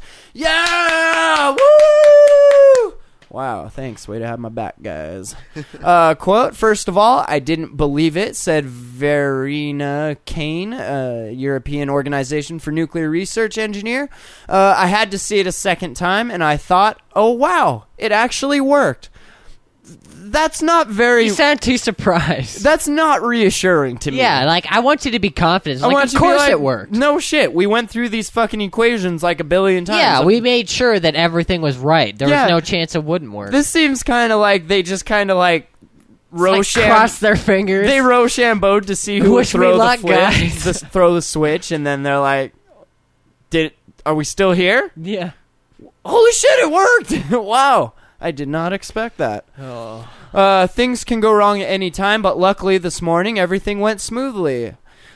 Yeah! Woo! Wow, thanks. Way to have my back, guys. Uh, quote, "First of all, I didn't believe it," said Verena Kane, a European Organization for Nuclear Research engineer. Uh, "I had to see it a second time, and I thought, oh, wow, it actually worked." That's not very... you sound too surprised. That's not reassuring to me. yeah, like I want you to be confident. I Like, want of you to be course like, it worked. No shit. We went through these fucking equations like a billion times. Yeah, we made sure that everything was right. There Yeah. was no chance it wouldn't work. This seems kind of like they just kind of like... It's like Rosham- cross their fingers. They Rochambeau'd to see who would Wish me throw the, luck, fli- guys. the throw the switch, and then they're like, "Did are we still here? yeah. Holy shit, it worked! Wow, I did not expect that." Oh. Uh, things can go wrong at any time, but luckily this morning everything went smoothly.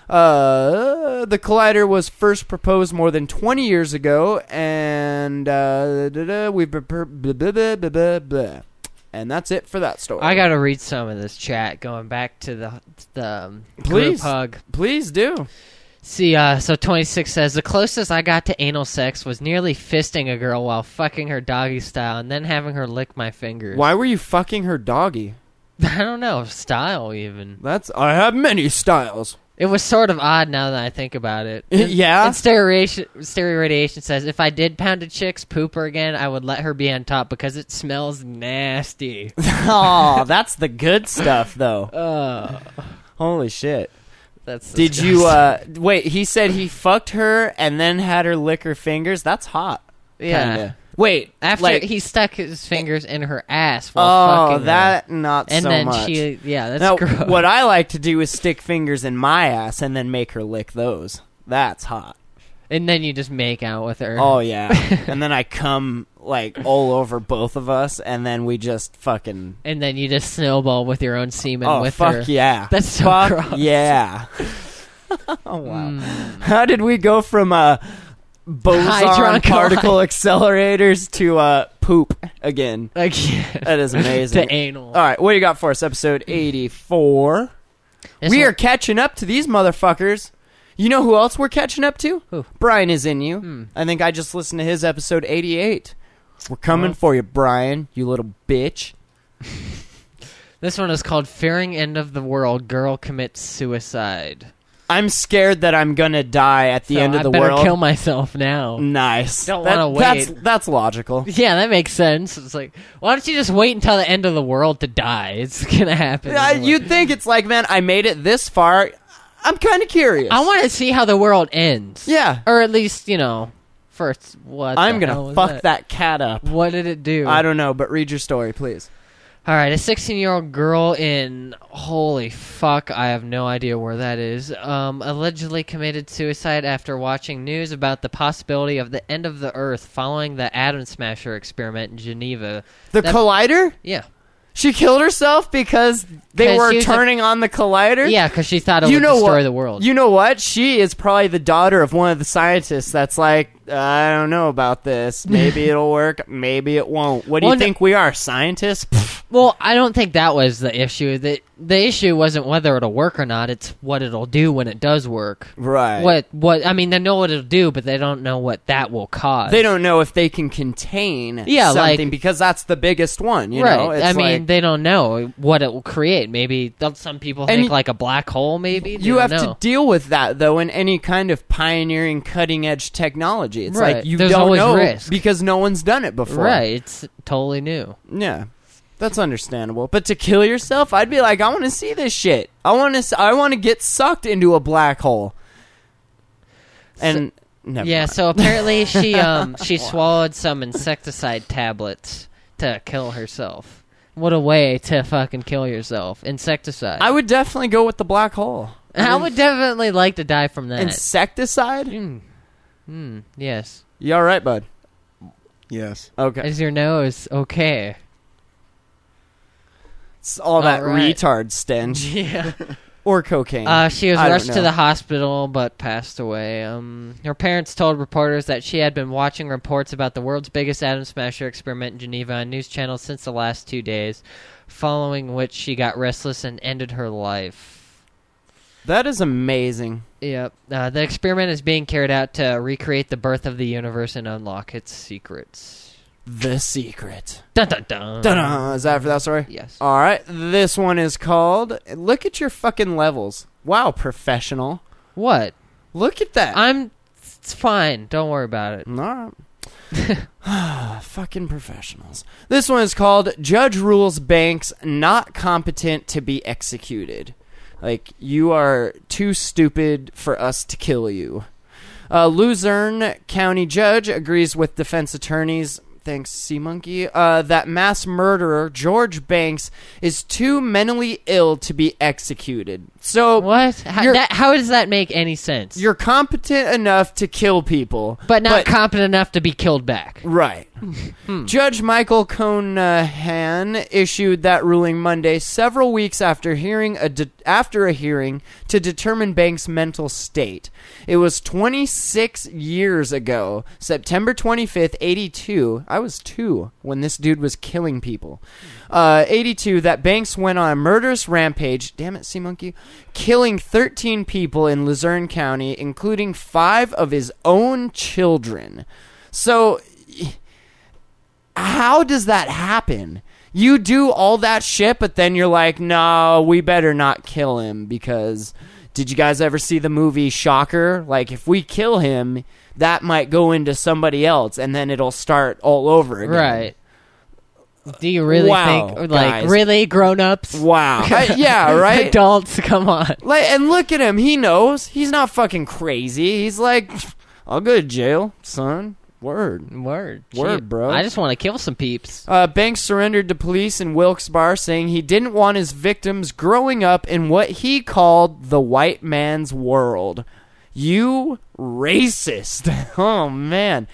Uh, the collider was first proposed more than twenty years ago, and uh, da-da, we've blah, blah, blah, blah, blah, blah. And that's it for that story. I gotta read some of this chat. Going back to the the um, Please. group hug. Please do. See, uh, so twenty-six says, the closest I got to anal sex was nearly fisting a girl while fucking her doggy style and then having her lick my fingers. Why were you fucking her doggy? I don't know, style even. That's I have many styles. It was sort of odd now that I think about it. And, Yeah? And stereo radiation, stereo radiation says, if I did pound a chick's pooper again, I would let her be on top because it smells nasty. Oh, that's the good stuff, though. Uh, Holy shit. that's Did you, uh, disgusting. wait, he said he fucked her and then had her lick her fingers? That's hot. Yeah. Kinda. Wait, After like, he stuck his fingers in her ass while oh, fucking her. that not And so then much. she, yeah, that's Now, gross. what I like to do is stick fingers in my ass and then make her lick those. That's hot. And then you just make out with her. Oh, yeah. And then I come, like, all over both of us, and then we just fucking... And then you just snowball with your own semen Oh, with fuck her. yeah. That's so fuck gross. yeah. Oh, wow. Mm. How did we go from uh, boson Hydron particle collider. accelerators to uh, poop again? Like, yeah. That is amazing. To anal. All right, what do you got for us? Episode eighty-four. This we one- are catching up to these motherfuckers. You know who else we're catching up to? Who? Brian is in you. Hmm. I think I just listened to his episode eighty-eight. We're coming Well. for you, Brian, you little bitch. This one is called Fearing End of the World. Girl commits suicide. I'm scared that I'm gonna die at the So end of I the better world. kill myself now. Nice. Don't That- wanna wait. That's, that's logical. Yeah, that makes sense. It's like, why don't you just wait until the end of the world to die? It's gonna happen. Uh, anyway. you'd think it's like, man, I made it this far. I'm kind of curious. I want to see how the world ends. Yeah. Or at least, you know, first, what I'm the hell gonna was fuck that? that cat up. What did it do? I don't know, but read your story, please. All right, a sixteen-year-old girl in holy fuck, I have no idea where that is. Um, allegedly committed suicide after watching news about the possibility of the end of the Earth following the Atom Smasher experiment in Geneva. The That- collider? Yeah, She killed herself because they 'Cause were she was a- turning on the collider? yeah, because she thought it You would know destroy what? the world. You know what? She is probably the daughter of one of the scientists that's like, I don't know about this. Maybe it'll work. Maybe it won't. What do Well, you no- think we are, scientists? Pfft. Well, I don't think that was the issue. The the issue wasn't whether it'll work or not. It's what it'll do when it does work. Right. What what I mean, they know what it'll do, but they don't know what that will cause. They don't know if they can contain Yeah, like- something because that's the biggest one, you right. know? It's I mean, like, they don't know what it will create. Maybe they'll- some people And think y- like a black hole. Maybe They you don't have know. to deal with that though in any kind of pioneering cutting edge technology. It's Right. like you There's don't always know risk. because no one's done it before. Right. It's totally new. Yeah. That's understandable. But to kill yourself, I'd be like, I want to see this shit. I want to I want to get sucked into a black hole. And never Yeah. mind. So apparently she um she swallowed some insecticide tablets to kill herself. What a way to fucking kill yourself! Insecticide. I would definitely go with the black hole. I would definitely like to die from that. Insecticide? Mm. Mm, yes. You all right, bud? Yes. Okay. Is your nose okay? It's all that All right. retard stench. Yeah. Or cocaine. Uh, she was I don't rushed to know. the hospital but passed away. Um, her parents told reporters that she had been watching reports about the world's biggest atom smasher experiment in Geneva on news channels since the last two days, following which she got restless and ended her life. That is amazing. Yep. Uh, the experiment is being carried out to recreate the birth of the universe and unlock its secrets. The Secret. Dun dun dun. Dun-dun. Is that for that story? Yes. All right. This one is called. Look at your fucking levels. Wow, professional. What? Look at that. I'm. It's fine. Don't worry about it. All right. Fucking professionals. This one is called Judge Rules Banks Not Competent to Be Executed. Like, you are too stupid for us to kill you. Uh, Luzerne County judge agrees with defense attorneys, thanks Sea Monkey, uh, that mass murderer George Banks is too mentally ill to be executed. So What? How, You're- that, how does that make any sense? you're competent enough to kill people, but not competent enough to be killed back. right. Judge Michael Conahan issued that ruling Monday, several weeks after hearing a de- after a hearing to determine Banks' mental state. It was twenty-six years ago, September twenty-fifth, eighty-two. I was two when this dude was killing people. Uh, eighty-two, that Banks went on a murderous rampage. Damn it, Sea Monkey. Killing thirteen people in Luzerne County, including five of his own children. So, how does that happen? You do all that shit, but then you're like, no, we better not kill him because did you guys ever see the movie Shocker? Like, if we kill him, that might go into somebody else, and then it'll start all over again. Right. Do you really Wow, think, like, guys. really, grown-ups? Wow. I- yeah, right? Adults, come on. Like, and look at him. He knows. He's not fucking crazy. He's like, I'll go to jail, son. Word. Word. Word, Shit. bro. I just want to kill some peeps. Uh, Banks surrendered to police in Wilkes-Barre, saying he didn't want his victims growing up in what he called the white man's world. You racist. Oh, man.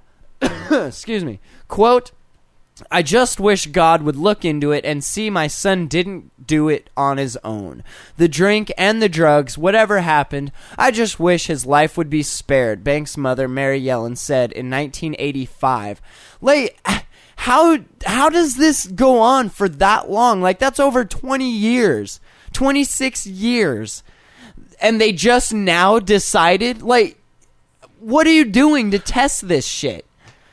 Excuse me. Quote, I just wish God would look into it and see my son didn't do it on his own. The drink and the drugs, whatever happened, I just wish his life would be spared, Banks' mother, Mary Yellen, said in nineteen eighty-five. Like, how, how does this go on for that long? Like, that's over twenty years. twenty-six years. And they just now decided? Like, what are you doing to test this shit?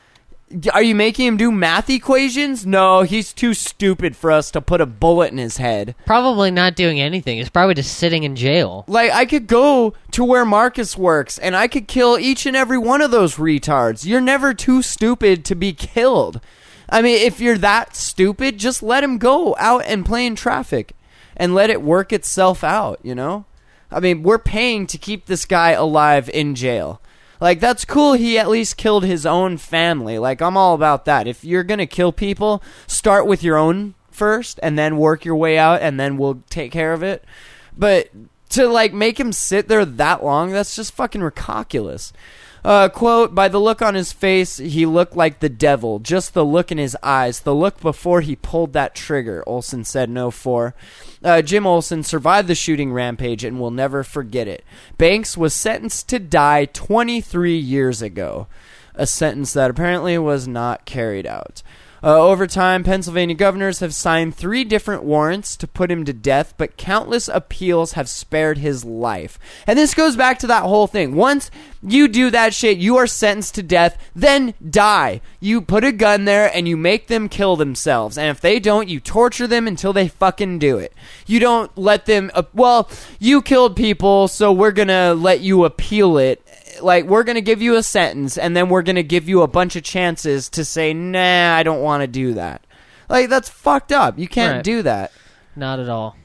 Are you making him do math equations? No, he's too stupid for us to put a bullet in his head. Probably not doing anything. He's probably just sitting in jail. Like, I could go to where Marcus works, and I could kill each and every one of those retards. You're never too stupid to be killed. I mean, if you're that stupid, just let him go out and play in traffic and let it work itself out, you know? I mean, we're paying to keep this guy alive in jail. Like, that's cool he at least killed his own family. Like, I'm all about that. If you're going to kill people, start with your own first and then work your way out and then we'll take care of it. But to, like, make him sit there that long, that's just fucking ridiculous. Uh, quote, by the look on his face, he looked like the devil. Just the look in his eyes. The look before he pulled that trigger, Olsen said in oh four. Uh, Jim Olsen survived the shooting rampage and will never forget it. Banks was sentenced to die twenty-three years ago. A sentence that apparently was not carried out. Uh, over time, Pennsylvania governors have signed three different warrants to put him to death, but countless appeals have spared his life. And this goes back to that whole thing. Once you do that shit, you are sentenced to death, then die. You put a gun there and you make them kill themselves. And if they don't, you torture them until they fucking do it. You don't let them, uh, well, you killed people, so we're gonna let you appeal it. Like, we're going to give you a sentence, and then we're going to give you a bunch of chances to say, nah, I don't want to do that. Like, that's fucked up. You can't Right. do that. Not at all.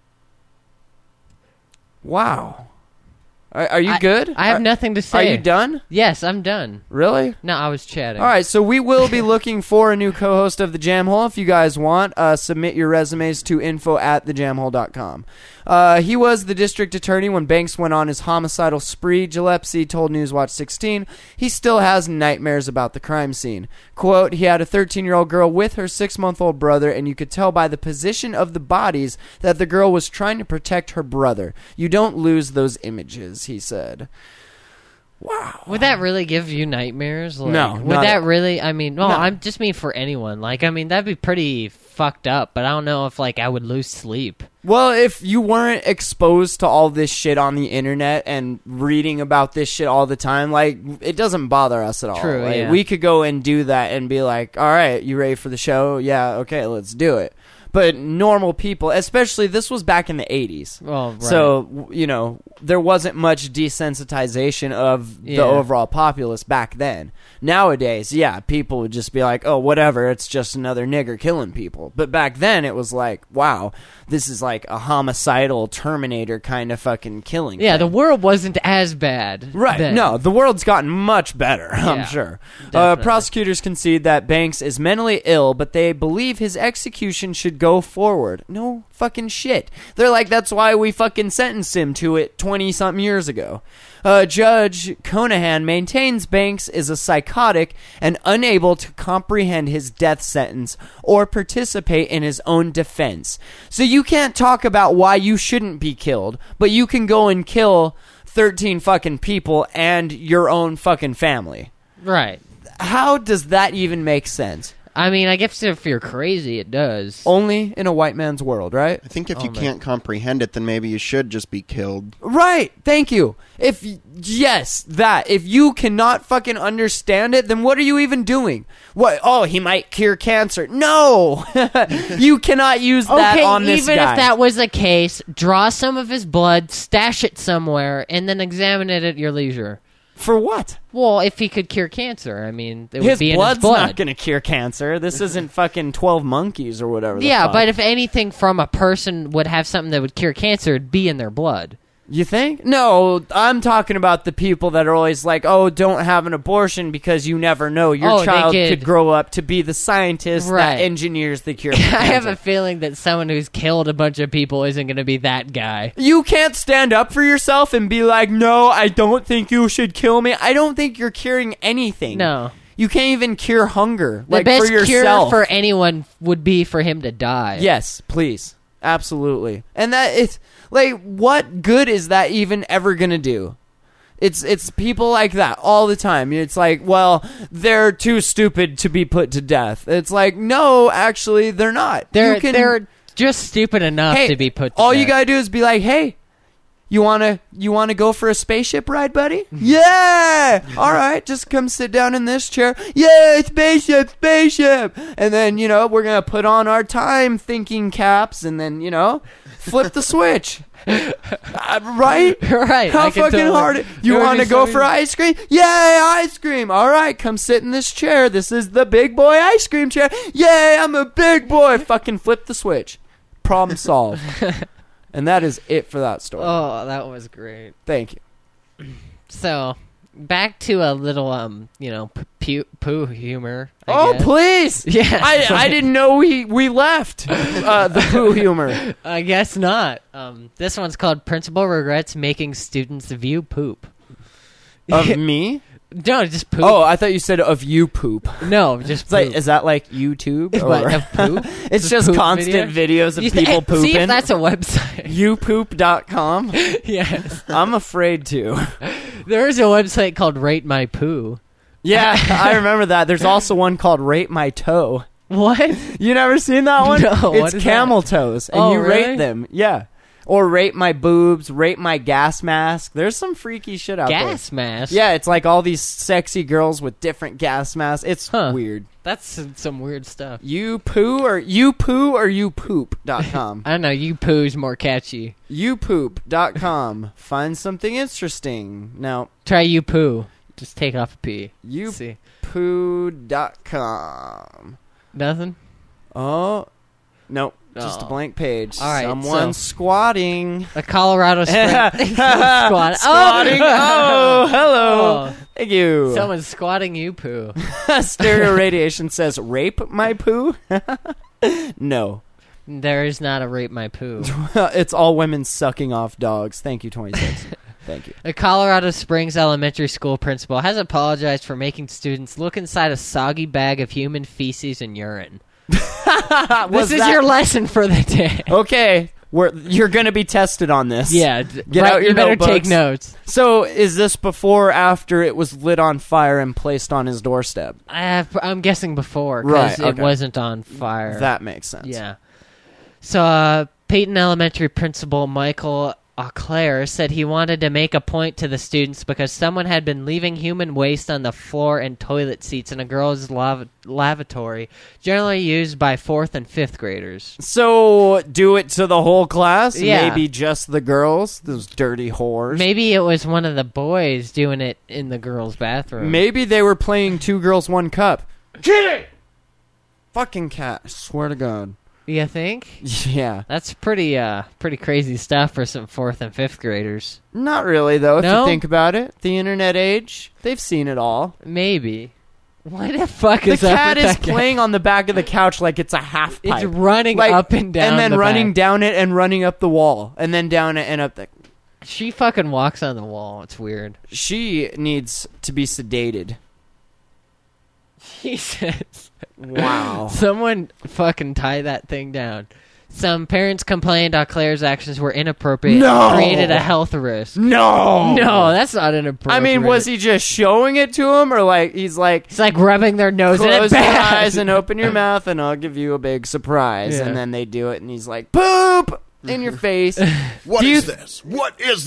Wow. Are, are you I- good? I have Are- nothing to Are say. you done? Yes, I'm done. Really? No, I was chatting. All right, so we will be looking for a new co-host of The Jam Hole. If you guys want, uh, submit your resumes to info at the jam hole dot com. Uh, he was the district attorney when Banks went on his homicidal spree. Gillespie told Newswatch sixteen he still has nightmares about the crime scene. Quote, he had a thirteen-year-old girl with her six-month-old brother, and you could tell by the position of the bodies that the girl was trying to protect her brother. You don't lose those images, he said. Wow. Would that really give you nightmares? Like, No, Would not that at- really? I mean, well, No. I'm just mean for anyone. Like, I mean, that'd be pretty fucked up. But I don't know if like I would lose sleep. Well, if you weren't exposed to all this shit on the internet and reading about this shit all the time, like, it doesn't bother us at all. True, Like, yeah. we could go and do that and be like, all right, you ready for the show? Yeah, okay, let's do it. But normal people, especially, this was back in the eighties. Well, right. So, w- you know, there wasn't much desensitization of Yeah. the overall populace back then. Nowadays, yeah, people would just be like, oh, whatever, it's just another nigger killing people. But back then, it was like, wow, this is like a homicidal Terminator kind of fucking killing Yeah, thing. the world wasn't as bad. Right. then. No, the world's gotten much better, I'm Yeah, sure. Uh, definitely. prosecutors concede that Banks is mentally ill, but they believe his execution should go forward. No fucking shit. They're like, that's why we fucking sentenced him to it twenty-something years ago. Uh, Judge Conahan maintains Banks is a psychotic and unable to comprehend his death sentence or participate in his own defense. So you can't talk about why you shouldn't be killed, but you can go and kill thirteen fucking people and your own fucking family. Right. How does that even make sense? I mean, I guess if you're crazy, it does. Only in a white man's world, right? I think if Oh you my- can't comprehend it, then maybe you should just be killed. Right. Thank you. If y- yes, that. If you cannot fucking understand it, then what are you even doing? What? Oh, he might cure cancer. No. You cannot use that Okay, on this even guy. if that was the case, draw some of his blood, stash it somewhere, and then examine it at your leisure. For what? Well, if he could cure cancer, I mean, it would His be in blood's his blood. not going to cure cancer. This isn't fucking twelve monkeys or whatever. The Yeah, fuck. but if anything from a person would have something that would cure cancer, it'd be in their blood. You think? No, I'm talking about the people that are always like, oh, don't have an abortion because you never know. Your Oh, they child could- could grow up to be the scientist Right. that engineers the cure for I have cancer. a feeling that someone who's killed a bunch of people isn't going to be that guy. You can't stand up for yourself and be like, no, I don't think you should kill me. I don't think you're curing anything. No. You can't even cure hunger. The like best for cure yourself. for anyone would be for him to die. Yes, please. Absolutely. And that it's like, what good is that even ever gonna do? It's it's people like that all the time. It's like, well, they're too stupid to be put to death. It's like, no, actually, they're not. They're You can- they're just stupid enough hey, to be put to all death. you gotta do is be like, hey, you wanna you wanna go for a spaceship ride, buddy? Yeah. All right, just come sit down in this chair. Yeah, spaceship, spaceship. And then you know we're gonna put on our time thinking caps, and then you know flip the switch. Uh, right? Right. How I can fucking totally- hard? it You would want to be go so for easy. ice cream? Yay, ice cream! All right, come sit in this chair. This is the big boy ice cream chair. Yay, I'm a big boy. Fucking flip the switch. Problem solved. And that is it for that story. Oh, that was great. Thank you. So, back to a little, um, you know, p- pu- poo humor. I Oh, guess. please! Yeah. I, I didn't know we, we left uh, the poo humor. I guess not. Um, this one's called Principal Regrets Making Students View Poop. Of me? No, just poop. Oh, I thought you said of you poop. no, just It's like, poop. is that like YouTube? What, Or- of poop? It's Just just poop constant videos of You people th- pooping. See if that's a website. you poop dot com. Yes. I'm afraid to. There is a website called Rate My Poo. Yeah, I remember that. There's also one called Rate My Toe. What? You never seen that one? No, what It's is camel toes, and Oh, you really? rate them. Yeah. Or rate my boobs, rate my gas mask. There's some freaky shit out there. Gas mask? Yeah, it's like all these sexy girls with different gas masks. It's Huh. weird. That's some, some weird stuff. You poo or you poo or you poop dot com. I don't know. You poo's more catchy. you poop dot com. Find something interesting. Now, Try you poo. Just take off a pee. you See. poo dot com. Nothing? Oh, nope. Just a Oh. blank page. All right, Someone so- squatting. A Colorado Spring. Squat. Squatting. Oh, hello. Oh. Thank you. Someone's squatting you poo. Stereo Radiation says, rape my poo? No. There is not a Rate My Poo. It's all women sucking off dogs. Thank you, twenty-six. Thank you. A Colorado Springs elementary school principal has apologized for making students look inside a soggy bag of human feces and urine. Was this is that- your lesson for the day. Okay. We're, you're going to be tested on this. Yeah, d- Get right, out your you better notebooks. take notes. So, is this before or after it was lit on fire and placed on his doorstep? I have, I'm guessing before Right, because okay. it wasn't on fire. That makes sense. Yeah. So, uh, Peyton Elementary Principal Michael Auclair said he wanted to make a point to the students because someone had been leaving human waste on the floor and toilet seats in a girls' lav- lavatory, generally used by fourth and fifth graders. So, do it to the whole class? Yeah. Maybe just the girls? Those dirty whores? Maybe it was one of the boys doing it in the girls' bathroom. Maybe they were playing Two Girls, One Cup. Kidding! Fucking cat. I swear to God. You think? Yeah. That's pretty, uh, pretty crazy stuff for some fourth and fifth graders. Not really, though, if No? you think about it. The internet age, they've seen it all. Maybe. Why the fuck The is up cat with is that guy? playing on the back of the couch like it's a half pipe. It's running Like, up and down and then the running back. down it and running up the wall. And then down it and up the... She fucking walks on the wall. It's weird. She needs to be sedated. Jesus. Wow. Someone fucking tie that thing down. Some parents complained that Claire's actions were inappropriate No! and created a health risk. No, No, that's not inappropriate. I mean, was he just showing it to him, or like he's like, It's like rubbing their nose in it close your bad. eyes and open your mouth, and I'll give you a big surprise. Yeah. And then they do it, and he's like, poop in your face. What Do is you- this? What is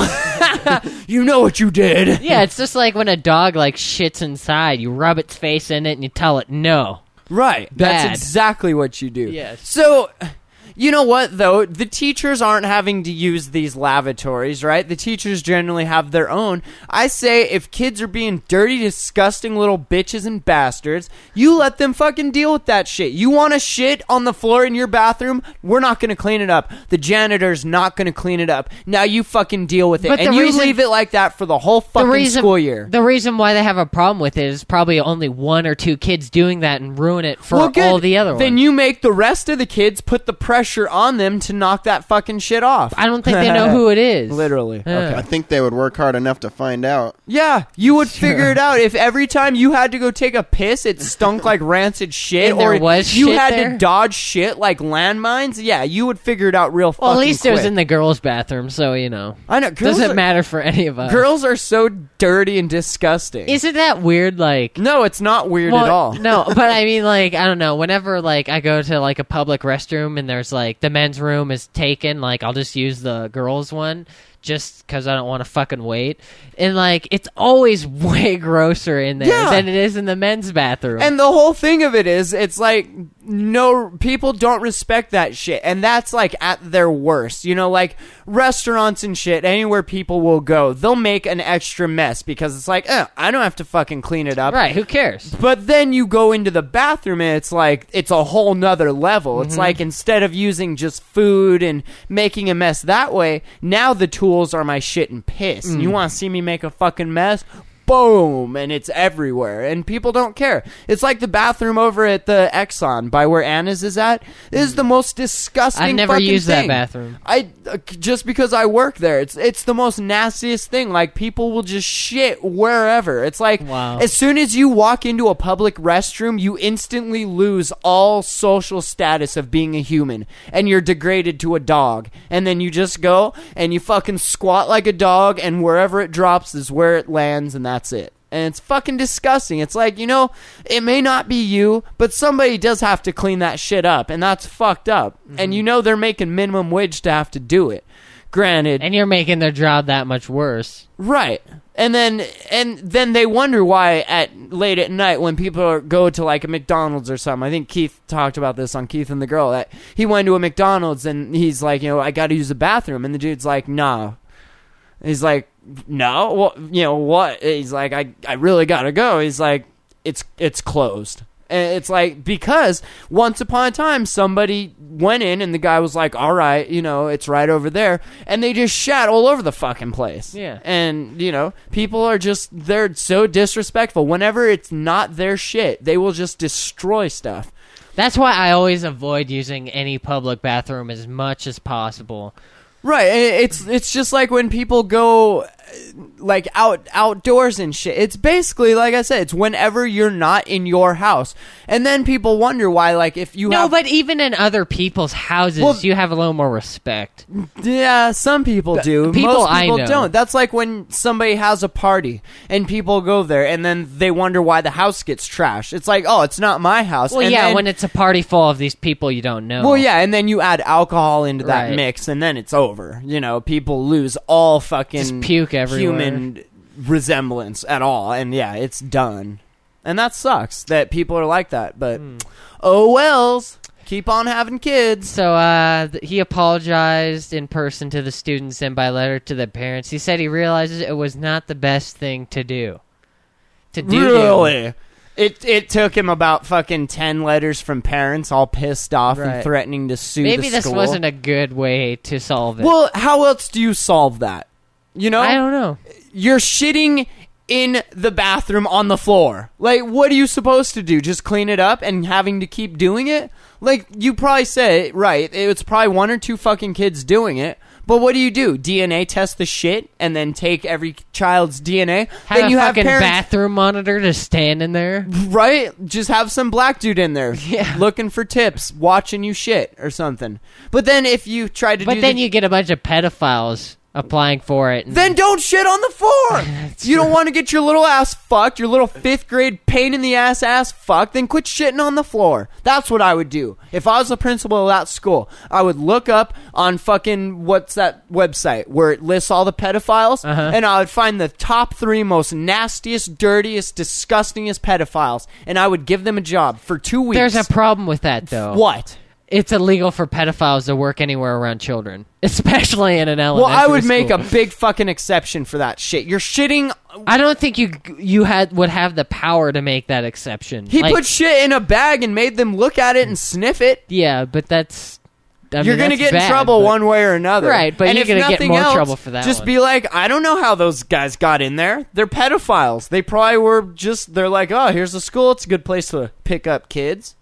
this? You know what you did. Yeah, it's just like when a dog like shits inside. You rub its face in it and you tell it no. Right. Bad. That's exactly what you do. Yes. So, you know what, though? The teachers aren't having to use these lavatories, right? The teachers generally have their own. I say if kids are being dirty, disgusting little bitches and bastards, you let them fucking deal with that shit. You want to shit on the floor in your bathroom? We're not going to clean it up. The janitor's not going to clean it up. Now you fucking deal with it. But and the you reason- leave it like that for the whole fucking the reason, school year. The reason why they have a problem with it is probably only one or two kids doing that and ruin it for Well, good. all the other ones. Then you make the rest of the kids put the pressure on them to knock that fucking shit off. I don't think they know who it is. Literally. Yeah. I think they would work hard enough to find out. Yeah, you would figure it out. If every time you had to go take a piss, it stunk like rancid shit, And there or was you shit had there? to dodge shit like landmines, yeah, you would figure it out real Well, fucking at least quick. it was in the girls' bathroom, so you know. I know. Girls Doesn't are, matter for any of us. Girls are so dirty and disgusting. Isn't that weird? Like, no, it's not weird well, at all. no, but I mean, like, I don't know. Whenever like I go to like a public restroom and there's like the men's room is taken, like I'll just use the girls' one. Just because I don't want to fucking wait. And, like, it's always way grosser in there Yeah. than it is in the men's bathroom. And the whole thing of it is, it's like, no, people don't respect that shit. And that's, like, at their worst. You know, like, restaurants and shit, anywhere people will go, they'll make an extra mess because it's like, eh, I don't have to fucking clean it up. right, who cares? But then you go into the bathroom and it's like, it's a whole nother level. It's like, instead of using just food and making a mess that way, now the tools are my shit and piss. And you want to see me make a fucking mess? Boom, and it's everywhere, and people don't care. It's like the bathroom over at the Exxon by where Anna's is at. This is the most disgusting. I've never fucking used that thing. bathroom. I uh, just because I work there, it's it's the most nastiest thing. Like, people will just shit wherever. It's like, Wow. as soon as you walk into a public restroom, you instantly lose all social status of being a human, and you're degraded to a dog. And then you just go and you fucking squat like a dog, and wherever it drops is where it lands, and that's it. And it's fucking disgusting. It's like, you know, it may not be you, but somebody does have to clean that shit up, and that's fucked up. Mm-hmm. And you know they're making minimum wage to have to do it. Granted, And you're making their job that much worse. right. And then and then they wonder why at late at night when people are, go to like a McDonald's or something. I think Keith talked about this on Keith and the Girl, that he went to a McDonald's and he's like, you know, I got to use the bathroom, and the dude's like, nah. He's like, no, well, you know what? He's like, I, I really gotta go. He's like, it's it's closed. And it's like, because once upon a time somebody went in and the guy was like, all right, you know, it's right over there, and they just shat all over the fucking place. Yeah. And you know, people are just, they're so disrespectful. Whenever it's not their shit, they will just destroy stuff. That's why I always avoid using any public bathroom as much as possible. Right, and it's it's just like when people go uh, like out outdoors and shit. It's basically like I said, it's whenever you're not in your house, and then people wonder why. Like if you No, have, but even in other people's houses, Well- you have a little more respect. yeah, some people do. people Most I people know. don't. That's like when somebody has a party and people go there, and then they wonder why the house gets trashed. It's like, oh, it's not my house. Well, And yeah, then- when it's a party full of these people you don't know. Well, yeah, and then you add alcohol into that Right. mix, and then it's over. You know, people lose all fucking Just puke everywhere. human resemblance at all, and yeah, it's done. And that sucks that people are like that, but Hmm. oh wells. Keep on having kids. So uh, th- he apologized in person to the students and by letter to the parents. He said he realizes it was not the best thing to do. To do. Really? It it took him about fucking ten letters from parents, all pissed off and Right. threatening to sue Maybe the this school. wasn't a good way to solve it. Well, how else do you solve that? You know, I don't know. you're shitting in the bathroom on the floor. Like, what are you supposed to do? Just clean it up and having to keep doing it? Like, you probably said it right. It's probably one or two fucking kids doing it. But what do you do? D N A test the shit and then take every child's D N A? Have then a you fucking have parents, bathroom monitor to stand in there. right? Just have some black dude in there Yeah. looking for tips, watching you shit or something. But then if you try to But do then the, you get a bunch of pedophiles applying for it. And then don't shit on the floor. You don't want to get your little ass fucked, your little fifth grade pain in the ass ass fucked, then quit shitting on the floor. That's what I would do. If I was the principal of that school, I would look up on fucking, what's that website where it lists all the pedophiles, Uh-huh. and I would find the top three most nastiest, dirtiest, disgustingest pedophiles, and I would give them a job for two weeks. There's a problem with that, though. What? It's illegal for pedophiles to work anywhere around children, especially in an Well, elementary I would make a school. big fucking exception for that shit. You're shitting. I don't think you you had would have the power to make that exception. He Like, put shit in a bag and made them look at it and sniff it. yeah, but that's I You're mean, gonna that's get in bad, trouble but- one way or another. Right, but and you're if gonna get nothing more else, trouble for that Just one. be like, I don't know how those guys got in there. They're pedophiles. They probably were just, they're like, oh, here's a school. It's a good place to pick up kids.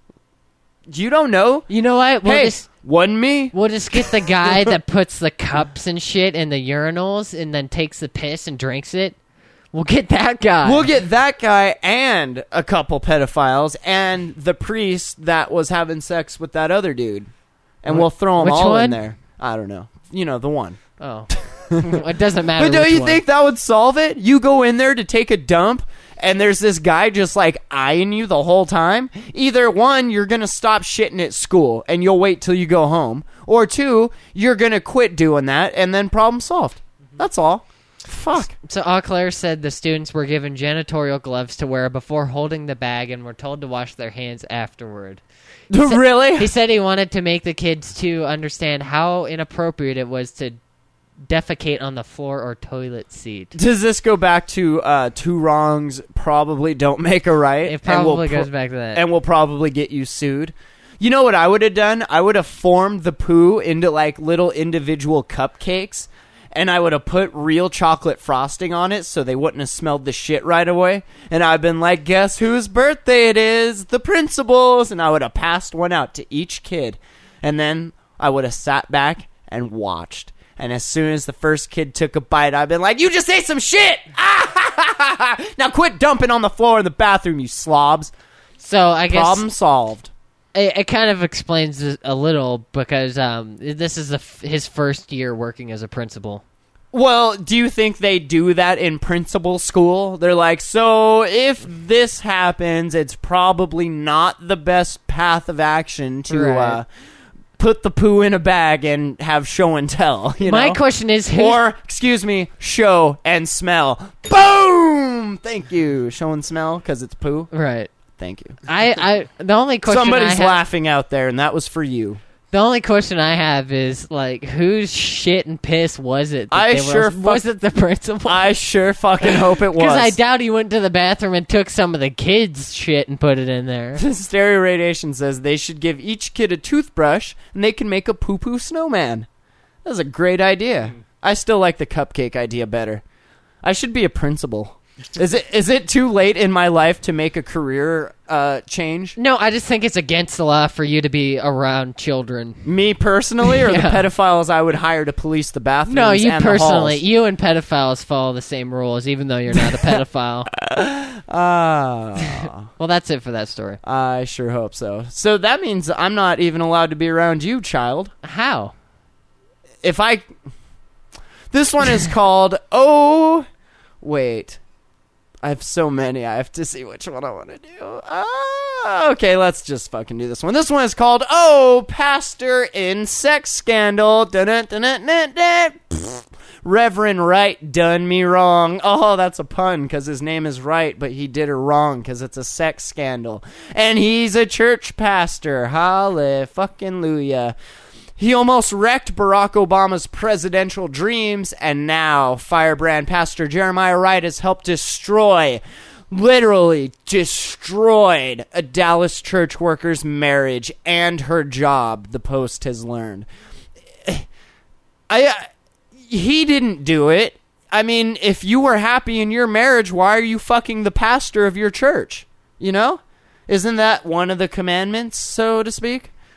You don't know. You know what? We'll hey, just wasn't me. we'll just get the guy that puts the cups and shit in the urinals and then takes the piss and drinks it. We'll get that guy. We'll get that guy and a couple pedophiles and the priest that was having sex with that other dude. And Wh- we'll throw them which all in one? there. I don't know. You know, the one. Oh, it doesn't matter. But don't which you one. think that would solve it? You go in there to take a dump, and there's this guy just like eyeing you the whole time. Either one, you're gonna stop shitting at school, and you'll wait till you go home, or two, you're gonna quit doing that, and then problem solved. That's all. Fuck. So Eau Claire said the students were given janitorial gloves to wear before holding the bag and were told to wash their hands afterward. said- Really? He said he wanted to make the kids to understand how inappropriate it was to defecate on the floor or toilet seat. Does this go back to uh, two wrongs probably don't make a right? It And will probably pro- goes back to that. and will probably get you sued. You know what I would have done? I would have formed the poo into like little individual cupcakes, and I would have put real chocolate frosting on it so they wouldn't have smelled the shit right away. And I've been like, guess whose birthday it is? The principal's. And I would have passed one out to each kid. And then I would have sat back and watched. And as soon as the first kid took a bite, I've been like, you just ate some shit! Now quit dumping on the floor in the bathroom, you slobs. So I guess Problem solved. it, it kind of explains this a little because um, this is the f- his first year working as a principal. Well, do you think they do that in principal school? They're like, so if this happens, it's probably not the best path of action to Right. uh, put the poo in a bag and have show and tell. You My know? question is, who's, Or, excuse me, show and smell. Boom! Thank you. Show and smell because it's poo. right? Thank you. I, I the only question I Somebody's have, laughing out there, and that was for you. the only question I have is like, whose shit and piss was it? that I they were- sure fuck- was it the principal? I sure fucking hope it was. Because I doubt he went to the bathroom and took some of the kids' shit and put it in there. Stereo Radiation says they should give each kid a toothbrush and they can make a poo-poo snowman. That's a great idea. I still like the cupcake idea better. I should be a principal. Is it is it too late in my life to make a career uh, change? No, I just think it's against the law for you to be around children. Me personally, or the Yeah. pedophiles I would hire to police the bathrooms? No, you and the personally. halls? You and pedophiles follow the same rules, even though you're not a pedophile. Ah, Well, that's it for that story. I sure hope so. So that means I'm not even allowed to be around you, child. How? If I... This one is called... Oh... Wait. I have so many. I have to see which one I want to do. Ah, okay, let's just fucking do this one. This one is called Oh, Pastor in Sex Scandal. Dun-dun-dun-dun-dun-dun. Pfft. Reverend Wright done me wrong. Oh, that's a pun because his name is Wright, but he did her wrong because it's a sex scandal. And he's a church pastor. Hallelujah. He almost wrecked Barack Obama's presidential dreams, and now Firebrand Pastor Jeremiah Wright has helped destroy, literally destroyed, a Dallas church worker's marriage and her job, the Post has learned. I, uh, he didn't do it. I mean, if you were happy in your marriage, why are you fucking the pastor of your church? You know? Isn't that one of the commandments, so to speak?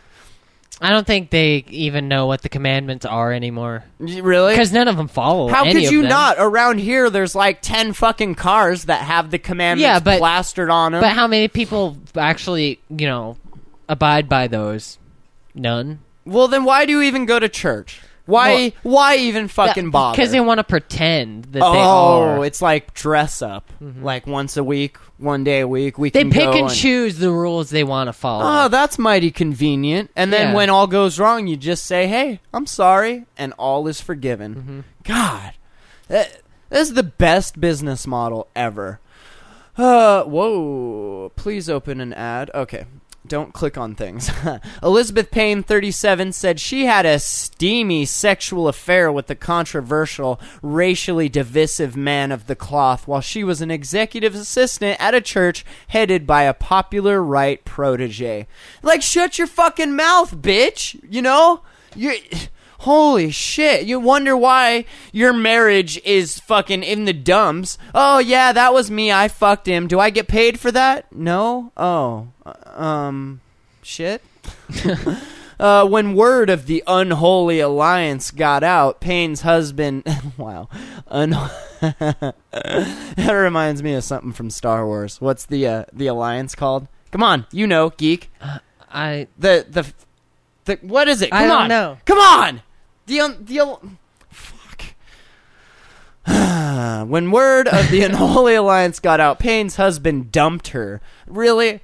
I don't think they even know what the commandments are anymore. Really? Because none of them follow. How any could of you them. not? Around here, there's like ten fucking cars that have the commandments Yeah, but- plastered on them. But how many people actually, you know, abide by those? None. Well, then why do you even go to church? Why? Well, why even fucking bother? Because they want to pretend that oh, they are. it's like dress up, like once a week, one day a week. We They can pick go and choose the rules they want to follow. Oh, that's mighty convenient. And then Yeah. when all goes wrong, you just say, "Hey, I'm sorry," and all is forgiven. Mm-hmm. God, that, this is the best business model ever. Uh, whoa! Please open an ad. Okay. Don't click on things. Elizabeth Payne, thirty-seven, said she had a steamy sexual affair with the controversial, racially divisive man of the cloth while she was an executive assistant at a church headed by a popular right protege. Like, shut your fucking mouth, bitch! You know? You're... Holy shit, you wonder why your marriage is fucking in the dumps. Oh, yeah, that was me, I fucked him. Do I get paid for that? No? Oh, uh, um, shit? uh, when word of the unholy alliance got out, Payne's husband... wow. Un- that reminds me of something from Star Wars. What's the, uh, the alliance called? Come on, you know, geek. Uh, I... The, the... The, what is it? Come I don't on. know. Come on. The un- the un- fuck. When word of the unholy alliance got out, Payne's husband dumped her. Really?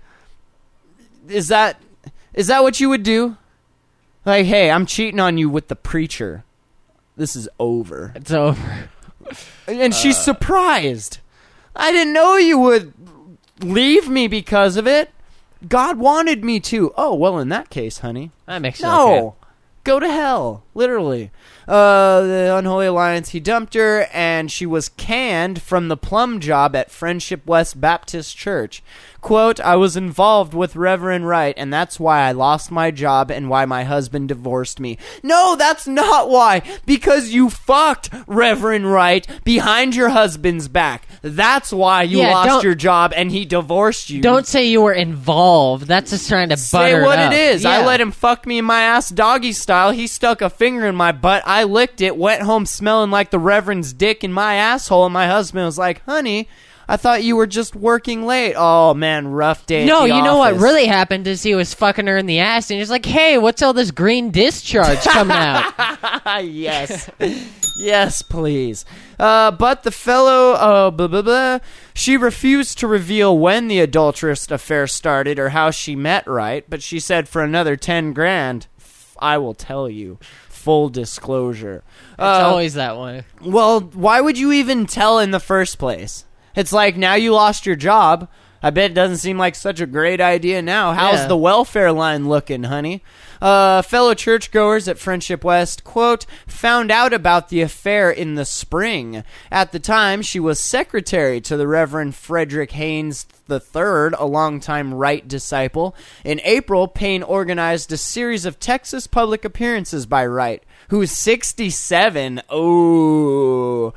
Is that is that what you would do? Like, hey, I'm cheating on you with the preacher. This is over. It's over. And she's surprised. I didn't know you would leave me because of it. God wanted me to. Oh, well, in that case, honey. That makes it No. okay. Go to hell. Literally. Uh, the Unholy Alliance, he dumped her, and she was canned from the plum job at Friendship West Baptist Church. Quote, I was involved with Reverend Wright, and that's why I lost my job and why my husband divorced me. No, that's not why. Because you fucked Reverend Wright behind your husband's back. That's why you Yeah, lost don't- your job and he divorced you. Don't say you were involved. That's just trying to Say butter what it up. it is. I Yeah. let him fuck me in my ass doggy style. He stuck a finger in my butt. I licked it, went home smelling like the Reverend's dick in my asshole, and my husband was like, honey, I thought you were just working late. Oh, man, rough day at No, the you know what office. really happened is he was fucking her in the ass, and he's like, hey, what's all this green discharge coming out? yes. Yes, please. Uh, but the fellow, uh, blah, blah, blah, she refused to reveal when the adulterous affair started or how she met Wright, but she said for another ten grand, I will tell you. Full disclosure. It's Uh, always that way. Well, why would you even tell in the first place? It's like, now you lost your job. I bet it doesn't seem like such a great idea now. How's Yeah. the welfare line looking, honey? Uh, fellow churchgoers at Friendship West, quote, found out about the affair in the spring. At the time, she was secretary to the Reverend Frederick Haynes the third, a longtime Wright disciple. In April, Payne organized a series of Texas public appearances by Wright, who's sixty-seven. Oh,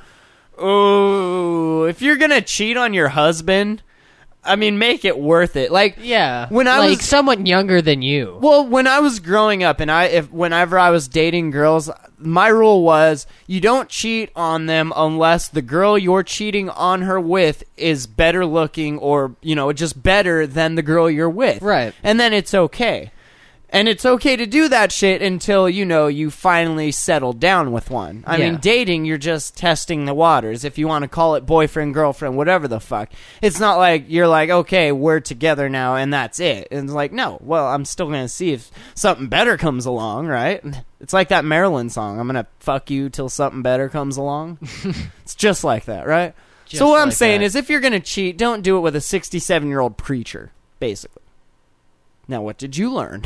oh! If you're gonna cheat on your husband, I mean, make it worth it. Like, Yeah. when I like was someone younger than you. well, when I was growing up, and I, if whenever I was dating girls, my rule was you don't cheat on them unless the girl you're cheating on her with is better looking, or you know, just better than the girl you're with. Right. And then it's okay. And it's okay to do that shit until, you know, you finally settle down with one. I Yeah. mean, dating, you're just testing the waters. If you want to call it boyfriend, girlfriend, whatever the fuck. It's not like you're like, okay, we're together now and that's it. And it's like, no, well, I'm still going to see if something better comes along, right? It's like that Marilyn song. I'm going to fuck you till something better comes along. It's just like that, right? Just so what I'm like saying that. is if you're going to cheat, don't do it with a sixty-seven-year-old preacher, basically. Now, what did you learn?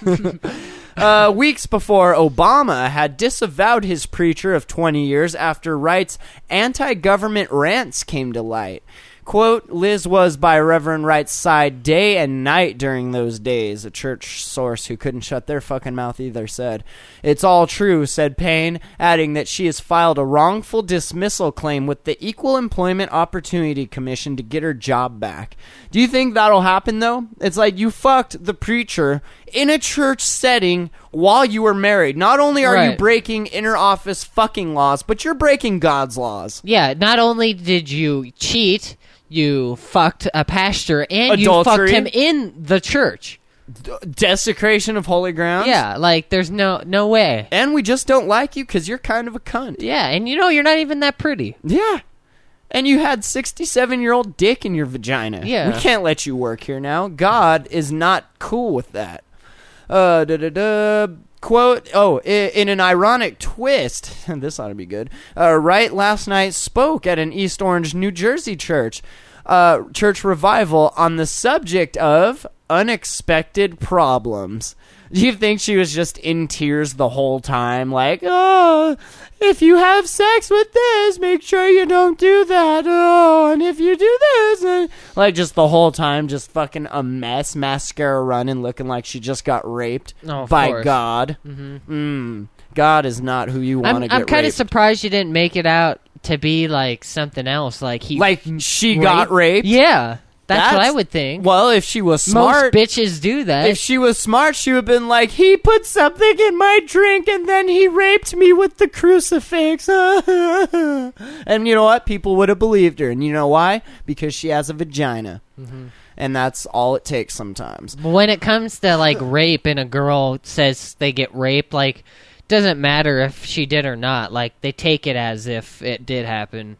uh, weeks before, Obama had disavowed his preacher of twenty years after Wright's anti-government rants came to light. Quote, Liz was by Reverend Wright's side day and night during those days, a church source who couldn't shut their fucking mouth either said. It's all true, said Payne, adding that she has filed a wrongful dismissal claim with the Equal Employment Opportunity Commission to get her job back. Do you think that'll happen, though? It's like you fucked the preacher in a church setting while you were married. Not only are you Right. breaking inter-office fucking laws, but you're breaking God's laws. Yeah, not only did you cheat, you fucked a pastor, and you Adultery. fucked him in the church. Desecration of holy grounds. Yeah, like there's no no way. And we just don't like you because you're kind of a cunt. Yeah, and you know you're not even that pretty. Yeah. And you had sixty-seven-year-old dick in your vagina. Yeah. We can't let you work here now. God is not cool with that. Uh, da da da. Quote, oh, i- in an ironic twist, this ought to be good, uh, Wright last night spoke at an East Orange, New Jersey church, uh, church revival on the subject of unexpected problems. Do you think she was just in tears the whole time? Like, oh, if you have sex with this, make sure you don't do that. Oh, and if you do this, and like just the whole time, just fucking a mess, mascara running, looking like she just got raped Oh, of by course. God. Mm-hmm. Mm. God is not who you want I'm to get I'm kind of raped. surprised you didn't make it out to be like something else, like he Like she got raped. Yeah, that's, what I That's- would think. Well, if she was smart, Most bitches do that. if she was smart, she would have been like, he put something in my drink and then he raped me with the crucifix. And you know what? People would have believed her. And you know why? Because she has a vagina. Mm-hmm. And that's all it takes sometimes. But when it comes to like rape and a girl says they get raped, like doesn't matter if she did or not. Like they take it as if it did happen.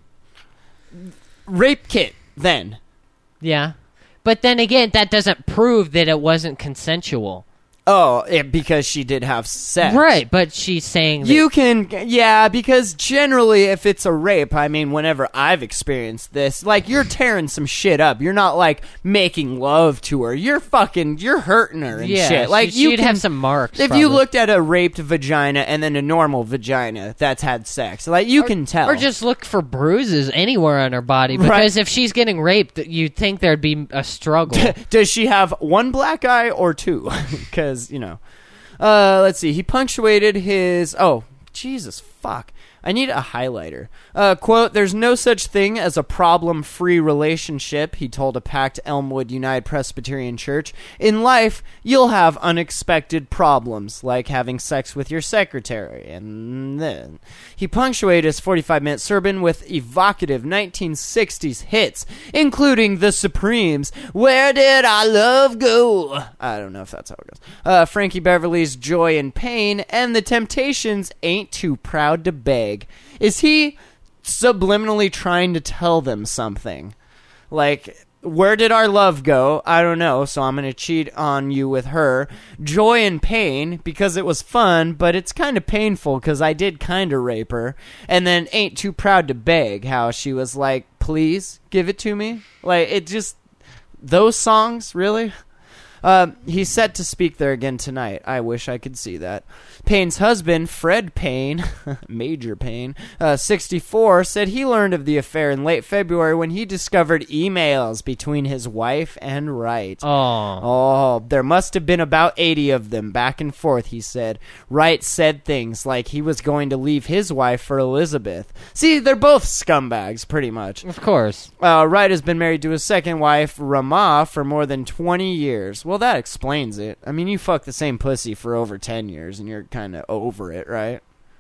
Rape kit, then. Yeah. But then again, that doesn't prove that it wasn't consensual. Oh, it, because she did have sex. Right, but she's saying that You can, yeah, because generally if it's a rape, I mean, whenever I've experienced this, like, you're tearing some shit up. You're not, like, making love to her. You're fucking, you're hurting her and yeah, shit. Like, she, you she'd can, have some marks. If probably. you looked at a raped vagina and then a normal vagina that's had sex, like, you can tell. Or just look for bruises anywhere on her body, because Right. if she's getting raped, you'd think there'd be a struggle. Does she have one black eye or two? Because, you know. Uh, let's see. He punctuated his... Oh, Jesus, fuck. I need a highlighter. Uh, quote, there's no such thing as a problem-free relationship, he told a packed Elmwood United Presbyterian Church. In life, you'll have unexpected problems, like having sex with your secretary. And then he punctuated his forty-five minute sermon with evocative nineteen sixties hits, including The Supremes, Where Did Our Love Go? I don't know if that's how it goes. Uh, Frankie Beverly's Joy and Pain, and The Temptations' Ain't Too Proud to Beg. Is he subliminally trying to tell them something? Like, where did our love go? I don't know, so I'm going to cheat on you with her. Joy and Pain, because it was fun, but it's kind of painful because I did kind of rape her. And then Ain't Too Proud to Beg, how she was like, please give it to me. Like, it just... Those songs, really? Um, he's set to speak there again tonight. I wish I could see that. Payne's husband, Fred Payne, Major Payne, uh, sixty-four, said he learned of the affair in late February when he discovered emails between his wife and Wright. Oh. Oh, there must have been about eighty of them, back and forth, he said. Wright said things like he was going to leave his wife for Elizabeth. See, they're both scumbags, pretty much. Of course. Uh, Wright has been married to his second wife, Ramah, for more than twenty years. Well, that explains it. I mean, you fuck the same pussy for over ten years, and you're kind of over it, right?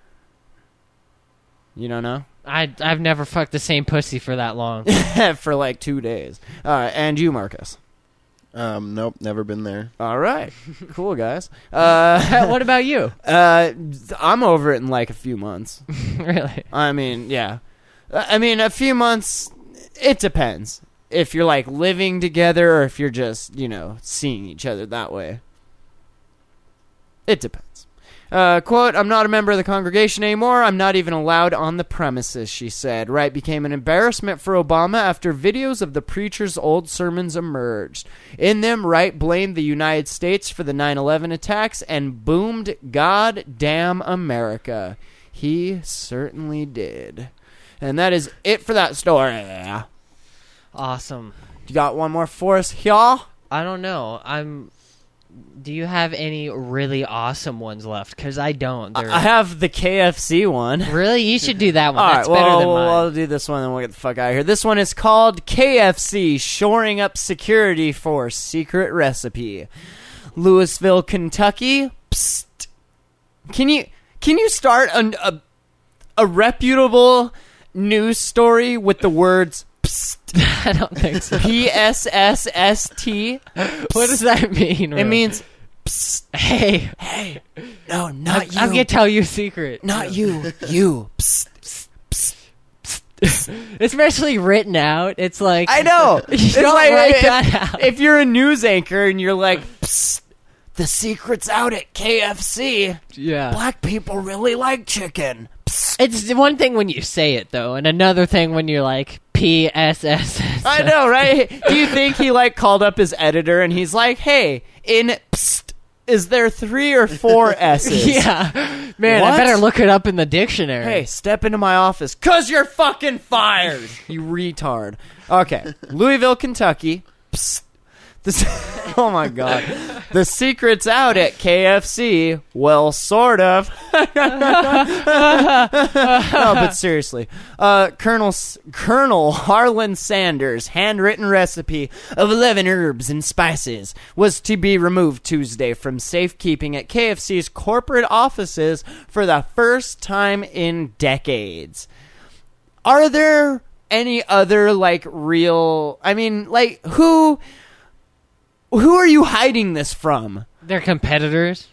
You don't know? I, I've never fucked the same pussy for that long. For like two days. Uh, and you, Marcus? Um, nope, never been there. All right. Cool, guys. Uh, What about you? uh, I'm over it in like a few months. Really? I mean, yeah. I mean, a few months, it depends. If you're, like, living together or if you're just, you know, seeing each other that way. It depends. Uh, quote, I'm not a member of the congregation anymore. I'm not even allowed on the premises, she said. Wright became an embarrassment for Obama after videos of the preacher's old sermons emerged. In them, Wright blamed the United States for the nine eleven attacks and boomed, God damn America. He certainly did. And that is it for that story. Awesome. You got one more for us, y'all? I don't know. I'm. Do you have any really awesome ones left? Because I don't. They're... I have the K F C one. Really? You should do that one. All That's right, better well, than mine. I'll do this one, and we'll get the fuck out of here. This one is called K F C Shoring Up Security for Secret Recipe. Louisville, Kentucky. Psst. Can you can you start a, a, a reputable news story with the words psst? I don't think so. P S S S T. What does that mean? It really? means psst. Hey, Hey, no, not you. I'm gonna tell you a secret. Not you. You. Psst. Psst. Psst. Especially written out. It's like I know. You It's don't like write if, that out. if you're a news anchor and you're like, psst, the secret's out at K F C. Yeah. Black people really like chicken. Psst. It's one thing when you say it though, and another thing when you're like P S S S. I know, right? Do you think he like called up his editor and he's like, hey, in psst, is there three or four S's? Yeah. Man, What? I better look it up in the dictionary. Hey, step into my office, cause you're fucking fired, you retard. Okay, Louisville, Kentucky. Psst. This, oh my god, the secret's out at K F C. Well, sort of. No, but seriously, uh, Colonel S- Colonel Harlan Sanders' handwritten recipe of eleven herbs and spices was to be removed Tuesday from safekeeping at K F C's corporate offices for the first time in decades. Are there any other like real? I mean, like who? Who are you hiding this from? They're competitors.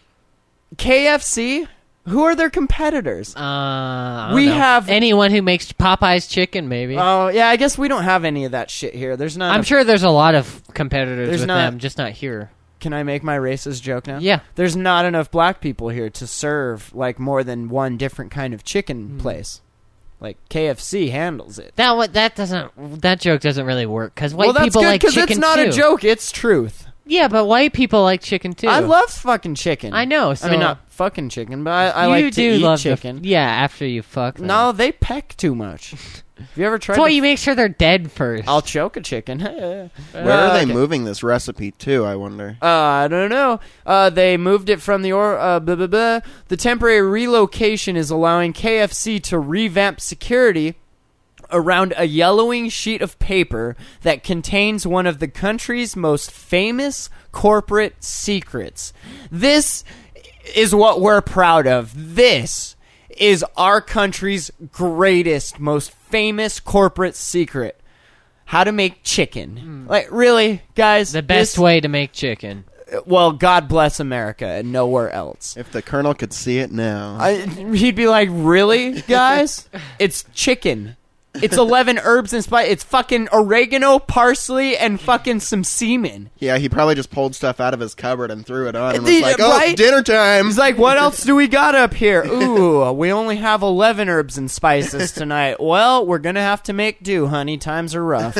K F C? Who are their competitors? Uh, I don't We know. have- anyone who makes Popeye's chicken, maybe. Oh, yeah, I guess we don't have any of that shit here. There's not. I'm a- sure there's a lot of competitors There's with not- them, just not here. Can I make my racist joke now? Yeah. There's not enough black people here to serve like more than one different kind of chicken Hmm. place. Like K F C handles it. That what that doesn't that joke doesn't really work because white well, that's people good like because chicken it's not too. a joke. It's truth. Yeah, but white people like chicken too. I love fucking chicken. I know. So I mean, not fucking chicken, but I, I you like to do eat love the f- chicken. yeah, after you fuck. Them. No, they peck too much. Have you ever tried? That's why to you make sure they're dead first. I'll choke a chicken. Where Uh, are they okay. moving this recipe to, I wonder? Uh, I don't know. Uh, they moved it from the or uh, blah, blah, blah. The temporary relocation is allowing K F C to revamp security around a yellowing sheet of paper that contains one of the country's most famous corporate secrets. This is what we're proud of. This is our country's greatest, most famous corporate secret. How to make chicken. Like, really, guys? the best this- way to make chicken. Well, God bless America and nowhere else. If the Colonel could see it now. I, he'd be like, really, guys? It's chicken. It's eleven herbs and spice. It's fucking oregano, parsley, and fucking some semen. yeah, he probably just pulled stuff out of his cupboard and threw it on and was The- like, oh, right? it's dinner time. He's like, what else do we got up here? Ooh, we only have eleven herbs and spices tonight. Well, we're gonna have to make do, honey. Times are rough.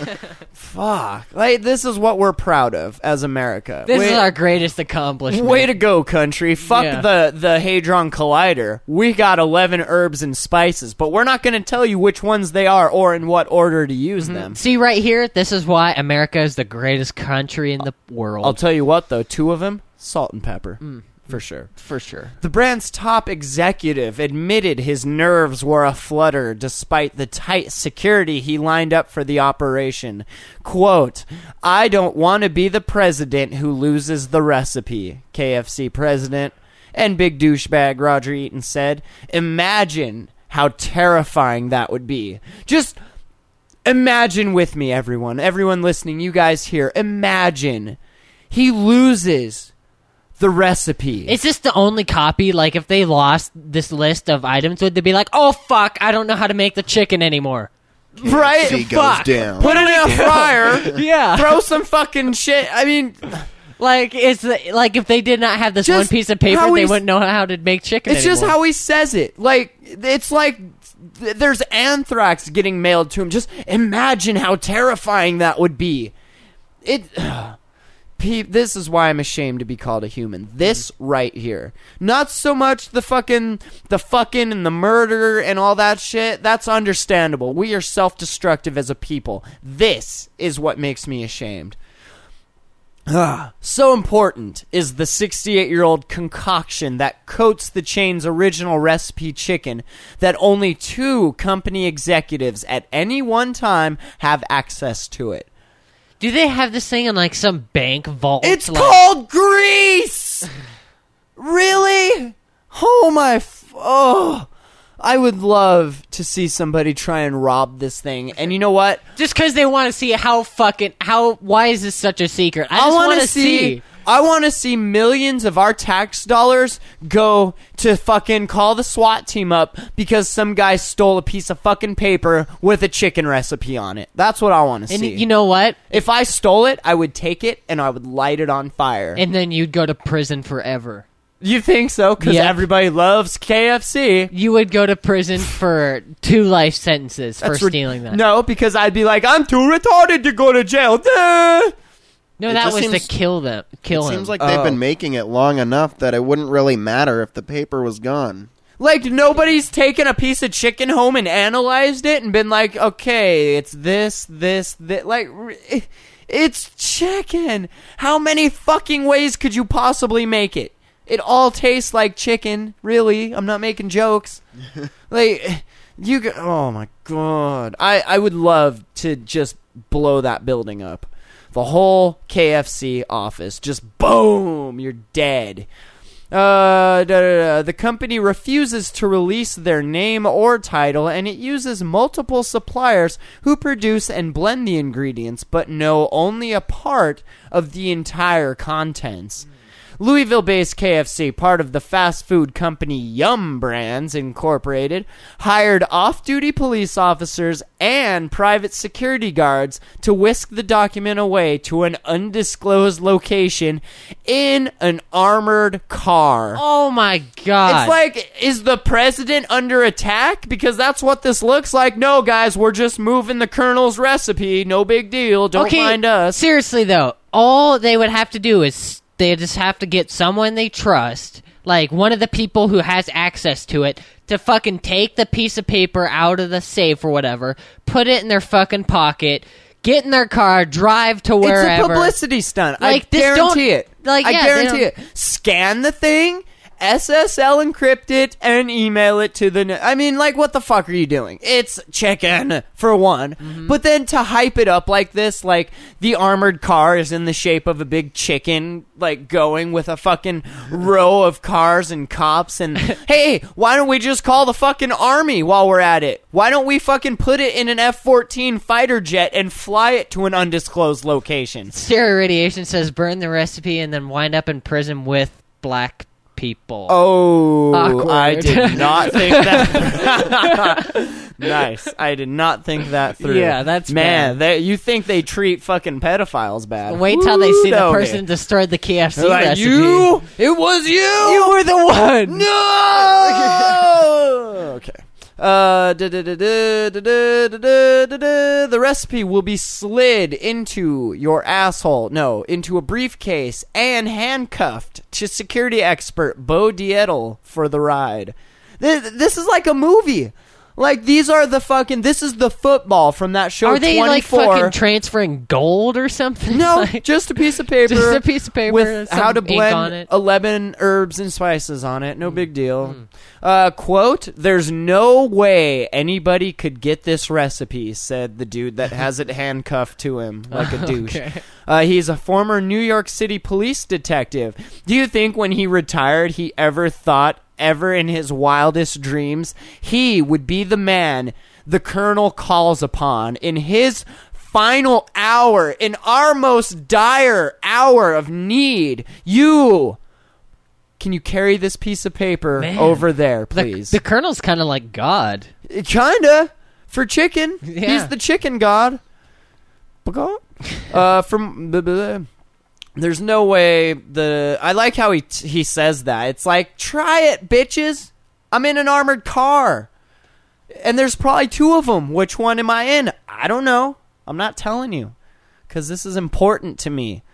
Fuck. Like, this is what we're proud of as America. This Way- is our greatest accomplishment. Way to go, country. Fuck Yeah. the, the Hadron Collider. We got eleven herbs and spices, but we're not going to tell you which ones they are or in what order to use them. See right here, this is why America is the greatest country in the world. I'll tell you what, though. Two of them, salt and pepper. For sure. for sure. The brand's top executive admitted his nerves were aflutter despite the tight security he lined up for the operation. Quote, I don't want to be the president who loses the recipe, K F C president and big douchebag Roger Eaton said. Imagine how terrifying that would be. Just imagine with me, everyone. Everyone listening, you guys here. Imagine he loses the recipe. Is this the only copy? Like, if they lost this list of items, would they be like, oh, fuck, I don't know how to make the chicken anymore? right? He goes Fuck. down. Put it in a fryer. Yeah. Throw some fucking shit. I mean, Like, it's like if they did not have this Just one piece of paper, how they he's- wouldn't know how to make chicken it's just anymore. how he says it. Like, it's like th- there's anthrax getting mailed to him. Just imagine how terrifying that would be. It. Pe- this is why I'm ashamed to be called a human. This right here. Not so much the fucking, the fucking and the murder and all that shit. That's understandable. We are self-destructive as a people. This is what makes me ashamed. Ah, so important is the sixty-eight-year-old concoction that coats the chain's original recipe chicken that only two company executives at any one time have access to it. Do they have this thing in like some bank vault? It's like- called grease! Really? Oh my... F- oh... I would love to see somebody try and rob this thing. And you know what? Just because they want to see how fucking... how. Why is this such a secret? I, I just want want to see, see... I want to see millions of our tax dollars go to fucking call the SWAT team up because some guy stole a piece of fucking paper with a chicken recipe on it. That's what I want to And see. you know what? If I stole it, I would take it and I would light it on fire. And then you'd go to prison forever. You think so? Because Yep. everybody loves K F C. You would go to prison for two life sentences for That's rid- stealing that. No, because I'd be like, I'm too retarded to go to jail. Duh. No, It that just was seems- to kill them. Kill It him. seems like they've Oh. been making it long enough that it wouldn't really matter if the paper was gone. Like, nobody's taken a piece of chicken home and analyzed it and been like, okay, it's this, this, this. Like, r- it's chicken. How many fucking ways could you possibly make it? It all tastes like chicken, really. I'm not making jokes. Like, you go, oh my god. I, I would love to just blow that building up. The whole K F C office. Just boom, you're dead. Uh, da, da, da. The company refuses to release their name or title, and it uses multiple suppliers who produce and blend the ingredients, but know only a part of the entire contents. Louisville-based K F C, part of the fast food company Yum Brands Incorporated, hired off-duty police officers and private security guards to whisk the document away to an undisclosed location in an armored car. oh my god. It's like, is the president under attack? Because that's what this looks like. No, guys, we're just moving the colonel's recipe. No big deal. Don't okay, mind us. Seriously though, all they would have to do is they just have to get someone they trust, like one of the people who has access to it, to fucking take the piece of paper out of the safe or whatever, put it in their fucking pocket, get in their car, drive to wherever. It's a publicity stunt. Like, I this guarantee don't- it. like, I yeah, they guarantee don't- it. Scan the thing, S S L encrypt it, and email it to the... n- I mean, like, what the fuck are you doing? It's chicken, for one. Mm-hmm. But then to hype it up like this, like, the armored car is in the shape of a big chicken, like, going with a fucking row of cars and cops, and, hey, why don't we just call the fucking army while we're at it? Why don't we fucking put it in an F fourteen fighter jet and fly it to an undisclosed location? Stereo Radiation says burn the recipe and then wind up in prison with black people. Oh, Awkward. I did not think that. Nice. I did not think that through. Yeah, that's man. bad. They, you think they treat fucking pedophiles bad? Wait till they see the Woo, person okay. destroyed the K F C They're like, recipe. you? It was you. You were the one. No. Okay. Uh, da, da, da, da, da, da, da, da, da. The recipe will be slid into your asshole. No, into a briefcase and handcuffed to security expert Bo Dietl for the ride. This, this is like a movie. Like, these are the fucking... This is the football from that show Are they like twenty-four. fucking transferring gold or something? No, Like- just a piece of paper. Just a piece of paper with some how to ink blend on it. eleven herbs and spices on it. No Mm. big deal. Uh, quote: "There's no way anybody could get this recipe," said the dude that has it handcuffed to him like a douche. Okay. Uh, he's a former New York City police detective. Do you think when he retired, he ever thought, ever in his wildest dreams, he would be the man the colonel calls upon in his final hour, in our most dire hour of need? You, can you carry this piece of paper Man. over there, The, please? the colonel's kind of like God. Kinda. For chicken. Yeah. He's the chicken god. Uh, from blah, blah, blah. There's no way the... I like how he t- he says that. It's like, try it, bitches. I'm in an armored car. And there's probably two of them. Which one am I in? I don't know. I'm not telling you. Because this is important to me.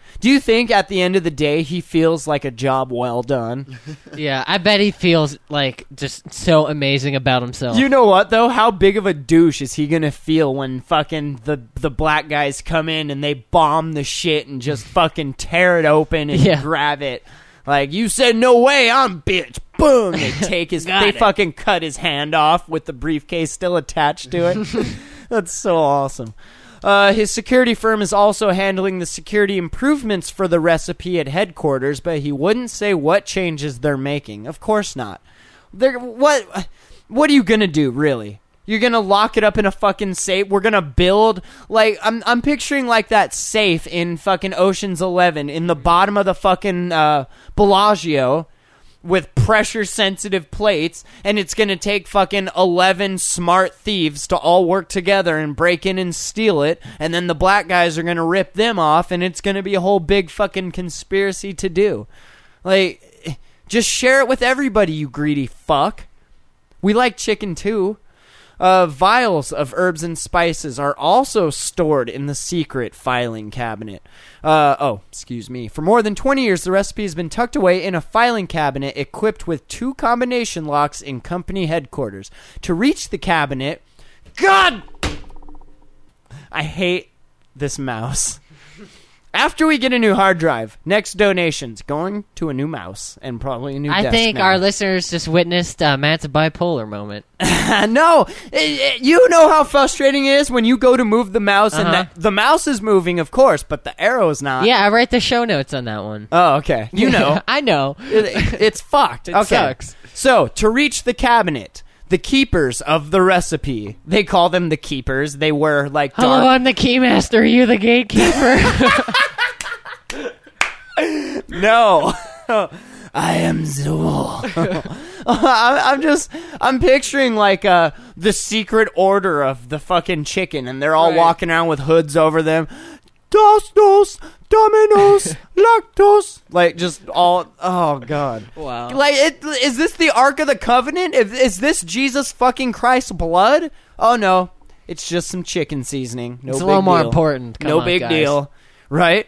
Do you think at the end of the day he feels like a job well done? Yeah, I bet he feels like just so amazing about himself. You know what though? How big of a douche is he gonna feel when fucking the the black guys come in and they bomb the shit and just fucking tear it open and Yeah. grab it? Like, you said no way, I'm bitch. Boom! They take his, Got they it. fucking cut his hand off with the briefcase still attached to it. That's so awesome. Uh, his security firm is also handling the security improvements for the recipe at headquarters, but he wouldn't say what changes they're making. Of course not. They're, what? What are you gonna do, really? You're gonna lock it up in a fucking safe? We're gonna build, like, I'm I'm picturing like that safe in fucking Ocean's Eleven in the bottom of the fucking uh, Bellagio with pressure-sensitive plates, and it's gonna take fucking eleven smart thieves to all work together and break in and steal it, and then the black guys are gonna rip them off, and it's gonna be a whole big fucking conspiracy to do. Like, just share it with everybody, you greedy fuck. We like chicken too. Uh, vials of herbs and spices are also stored in the secret filing cabinet. Uh, oh, excuse me. For more than twenty years, the recipe has been tucked away in a filing cabinet equipped with two combination locks in company headquarters. To reach the cabinet... God! I hate this mouse. After we get a new hard drive, next donation's going to a new mouse and probably a new I desk think now. our listeners just witnessed uh, Matt's bipolar moment. No, it, it, you know how frustrating it is when you go to move the mouse and Uh-huh. the, the mouse is moving, of course, but the arrow's not. Yeah, I write the show notes on that one. Oh, okay. You know. I know. It- it's fucked. It okay. sucks. So, to reach the cabinet, the keepers of the recipe, they call them the keepers. They wear, like, dark... Hello, I'm the keymaster. Are you the gatekeeper? No. I am Zool. I'm, I'm just, I'm picturing like uh, the secret order of the fucking chicken, and they're all Right. walking around with hoods over them. Dos, dos, dominos, lactos. Like, just all, oh, God. Wow. Like, it, is this the Ark of the Covenant? Is, is this Jesus fucking Christ's blood? Oh, no. It's just some chicken seasoning. No It's a big little more deal. important. Come no on, big guys. deal. Right?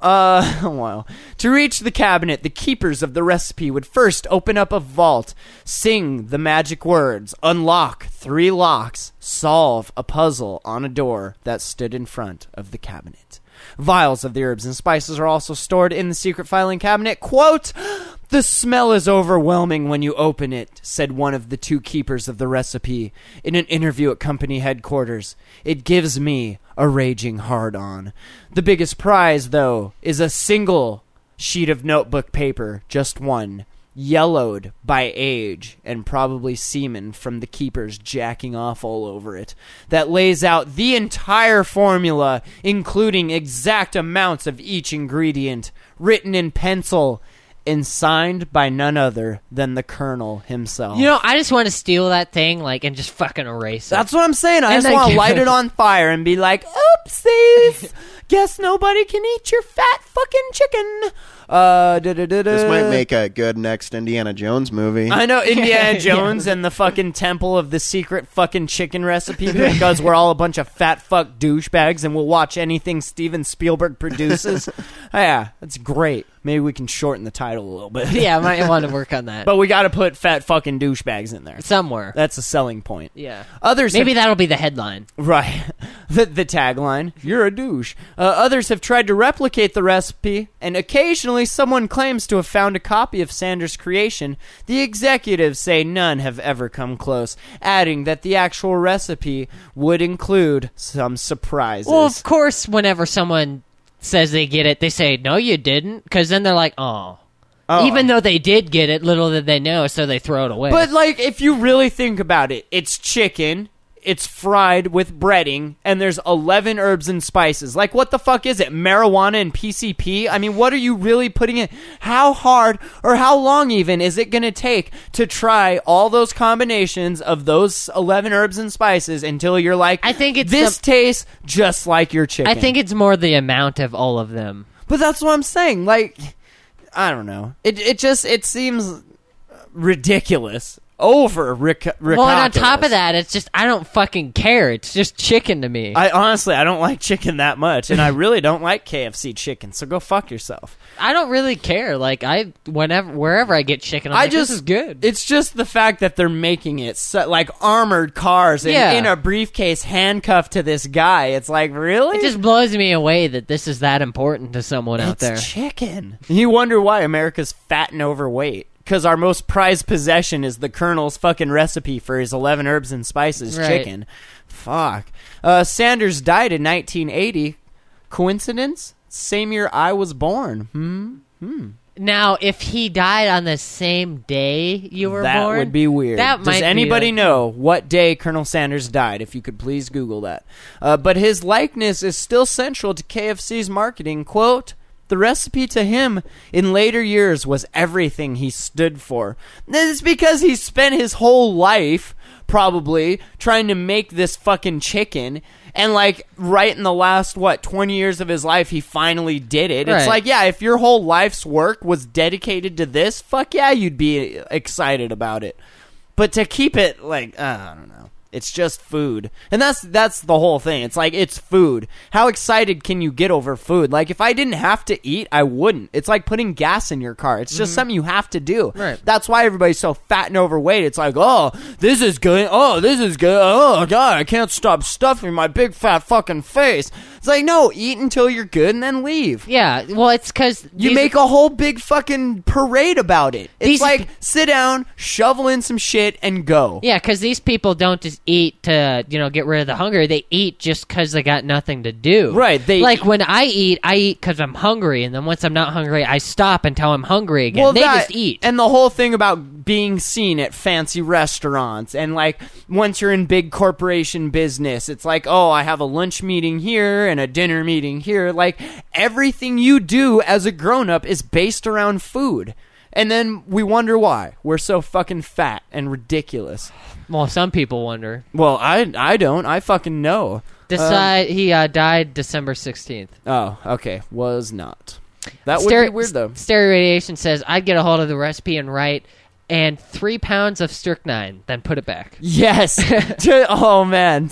Uh, wow. To reach the cabinet, the keepers of the recipe would first open up a vault, sing the magic words, unlock three locks, solve a puzzle on a door that stood in front of the cabinet. Vials of the herbs and spices are also stored in the secret filing cabinet. Quote, "The smell is overwhelming when you open it," said one of the two keepers of the recipe in an interview at company headquarters. "It gives me a raging hard-on. The biggest prize, though, is a single sheet of notebook paper, just one, yellowed by age and probably semen from the keepers jacking off all over it, that lays out the entire formula, including exact amounts of each ingredient, written in pencil and signed by none other than the Colonel himself." You know, I just want to steal that thing, like, and just fucking erase it. That's what I'm saying. I And just then want to give light it- it on fire and be like, oopsies. Guess nobody can eat your fat fucking chicken. Uh, da-da-da-da. This might make a good next Indiana Jones movie. I know Indiana Jones and the fucking temple of the secret fucking chicken recipe because we're all a bunch of fat fuck douchebags and we'll watch anything Steven Spielberg produces. Oh, yeah, that's great. Maybe we can shorten the title a little bit. Yeah, I might want to work on that. But we got to put fat fucking douchebags in there. Somewhere. That's a selling point. Yeah. Others Maybe have- that'll be the headline. Right. The, the tagline, "You're a douche." Uh, others have tried to replicate the recipe, and occasionally someone claims to have found a copy of Sanders' creation. The executives say none have ever come close, adding that the actual recipe would include some surprises. Well, of course, whenever someone says they get it, they say, "No, you didn't," because then they're like, oh. Oh. Even though they did get it, little did they know, so they throw it away. But, like, if you really think about it, it's chicken, it's fried with breading, and there's eleven herbs and spices. Like, what the fuck is it? Marijuana and P C P? I mean, what are you really putting in? How hard, or how long even, is it going to take to try all those combinations of those eleven herbs and spices until you're like, I think it's this the- tastes just like your chicken? I think it's more the amount of all of them. But that's what I'm saying. Like, I don't know. It it just, it seems ridiculous. over ric- ricotta. Well, and on top of that, it's just I don't fucking care. It's just chicken to me. I honestly, I don't like chicken that much, and I really don't like K F C chicken. So go fuck yourself. I don't really care. Like I, whenever, wherever I get chicken, I'm I like, just, this is good. It's just the fact that they're making it so, like armored cars and Yeah. in a briefcase, handcuffed to this guy. It's like, really? It just blows me away that this is that important to someone out it's there. chicken. You wonder why America's fat and overweight. Because our most prized possession is the Colonel's fucking recipe for his eleven herbs and spices Right. chicken. Fuck. Uh, Sanders died in nineteen eighty. Coincidence? Same year I was born. Hmm? Hmm. Now, if he died on the same day you were that born, would be weird. That Does might anybody be a- know what day Colonel Sanders died? If you could please Google that. Uh, but his likeness is still central to K F C's marketing. Quote, the recipe to him in later years was everything he stood for. It's because he spent his whole life probably trying to make this fucking chicken, and like right in the last what twenty years of his life he finally did it. It's Right. like, yeah, if your whole life's work was dedicated to this, fuck yeah, you'd be excited about it. But to keep it like, uh, I don't know. It's just food. And that's that's the whole thing. It's like, it's food. How excited can you get over food? Like, if I didn't have to eat, I wouldn't. It's like putting gas in your car. It's just something you have to do. Right. That's why everybody's so fat and overweight. It's like, oh, this is good. Oh, this is good. Oh, God, I can't stop stuffing my big fat fucking face. It's like, no, eat until you're good and then leave. Yeah, well, it's because You make a whole big fucking parade about it. It's These- like, sit down, shovel in some shit, and go. Yeah, because these people don't just eat to, you know, get rid of the hunger. They eat just because they got nothing to do. Right, they- like when I eat, I eat because I'm hungry, and then once I'm not hungry, I stop until I'm hungry again. they that- just eat. And the whole thing about being seen at fancy restaurants, and like once you're in big corporation business, it's like, oh, I have a lunch meeting here and a dinner meeting here. Like, everything you do as a grown-up is based around food. And then we wonder why we're so fucking fat and ridiculous. Well, some people wonder. Well, I I don't. I fucking know. Decide he uh, died December sixteenth. Oh, okay. Was not. That would Ster- be weird, though. Stereo Radiation says, I'd get a hold of the recipe and write, and three pounds of strychnine, then put it back. Yes. Oh, man.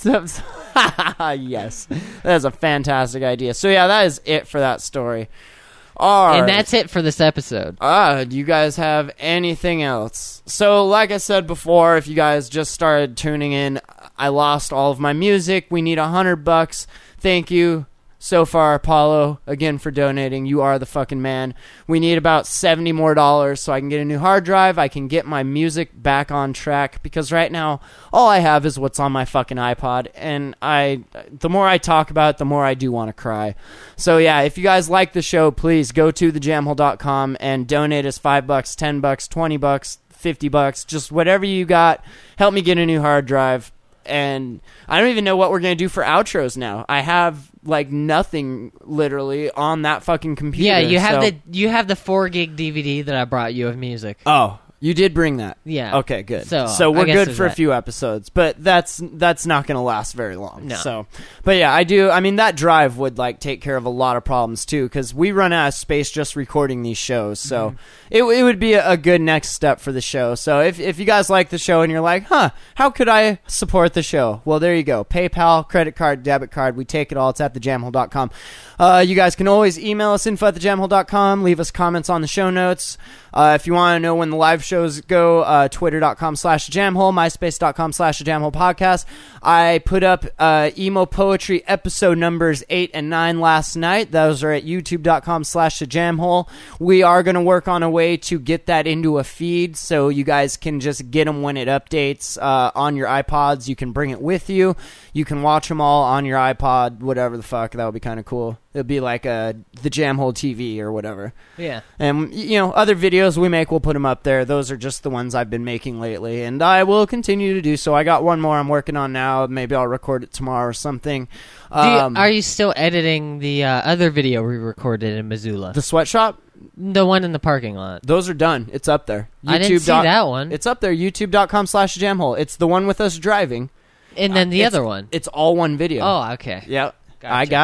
Yes. That is a fantastic idea. So, yeah, that is it for that story. All right. And that's it for this episode. Ah, do you guys have anything else? So, like I said before, if you guys just started tuning in, I lost all of my music. We need a hundred bucks. Thank you so far, Apollo, again for donating. You are the fucking man. We need about seventy more dollars so I can get a new hard drive. I can get my music back on track, because right now all I have is what's on my fucking iPod, and I the more I talk about it, the more I do want to cry. So yeah, if you guys like the show, please go to the jam hole dot com and donate us five bucks, ten bucks, twenty bucks, fifty bucks, just whatever you got. Help me get a new hard drive. And I don't even know what we're going to do for outros now. I have like nothing literally on that fucking computer. Yeah, you have so- the you have the four gig D V D that I brought you of music. Oh, you did bring that. Yeah. Okay, good. So, So, I we're guess good there's for a that. few episodes, but that's that's not going to last very long. No. So, but yeah, I do. I mean, that drive would like take care of a lot of problems too, because we run out of space just recording these shows. So Mm-hmm. it it would be a, a good next step for the show. So if if you guys like the show and you're like, huh, how could I support the show? Well, there you go. PayPal, credit card, debit card. We take it all. It's at the jam hole dot com. Uh, you guys can always email us, info at the jam hole dot com. Leave us comments on the show notes. Uh, if you want to know when the live shows go, uh, twitter dot com slash jamhole, myspace dot com slash jamhole podcast. I put up uh, emo poetry episode numbers eight and nine last night. Those are at youtube dot com slash the jamhole. We are going to work on a way to get that into a feed so you guys can just get them when it updates uh, on your iPods. You can bring it with you. You can watch them all on your iPod, whatever the fuck. That would be kind of cool. It would be like a, the Jamhole T V or whatever. Yeah. And, you know, other videos we make, we'll put them up there. Those are just the ones I've been making lately, and I will continue to do so. I got one more I'm working on now. Maybe I'll record it tomorrow or something. Do you, Um, are you still editing the uh, other video we recorded in Missoula? the sweatshop? The one in the parking lot. Those are done. It's up there. I didn't see dot- that one. It's up there, youtube dot com slash jamhole. It's the one with us driving. And then the It's- other one. It's all one video. Oh, okay. Yep. Gotcha. I got it.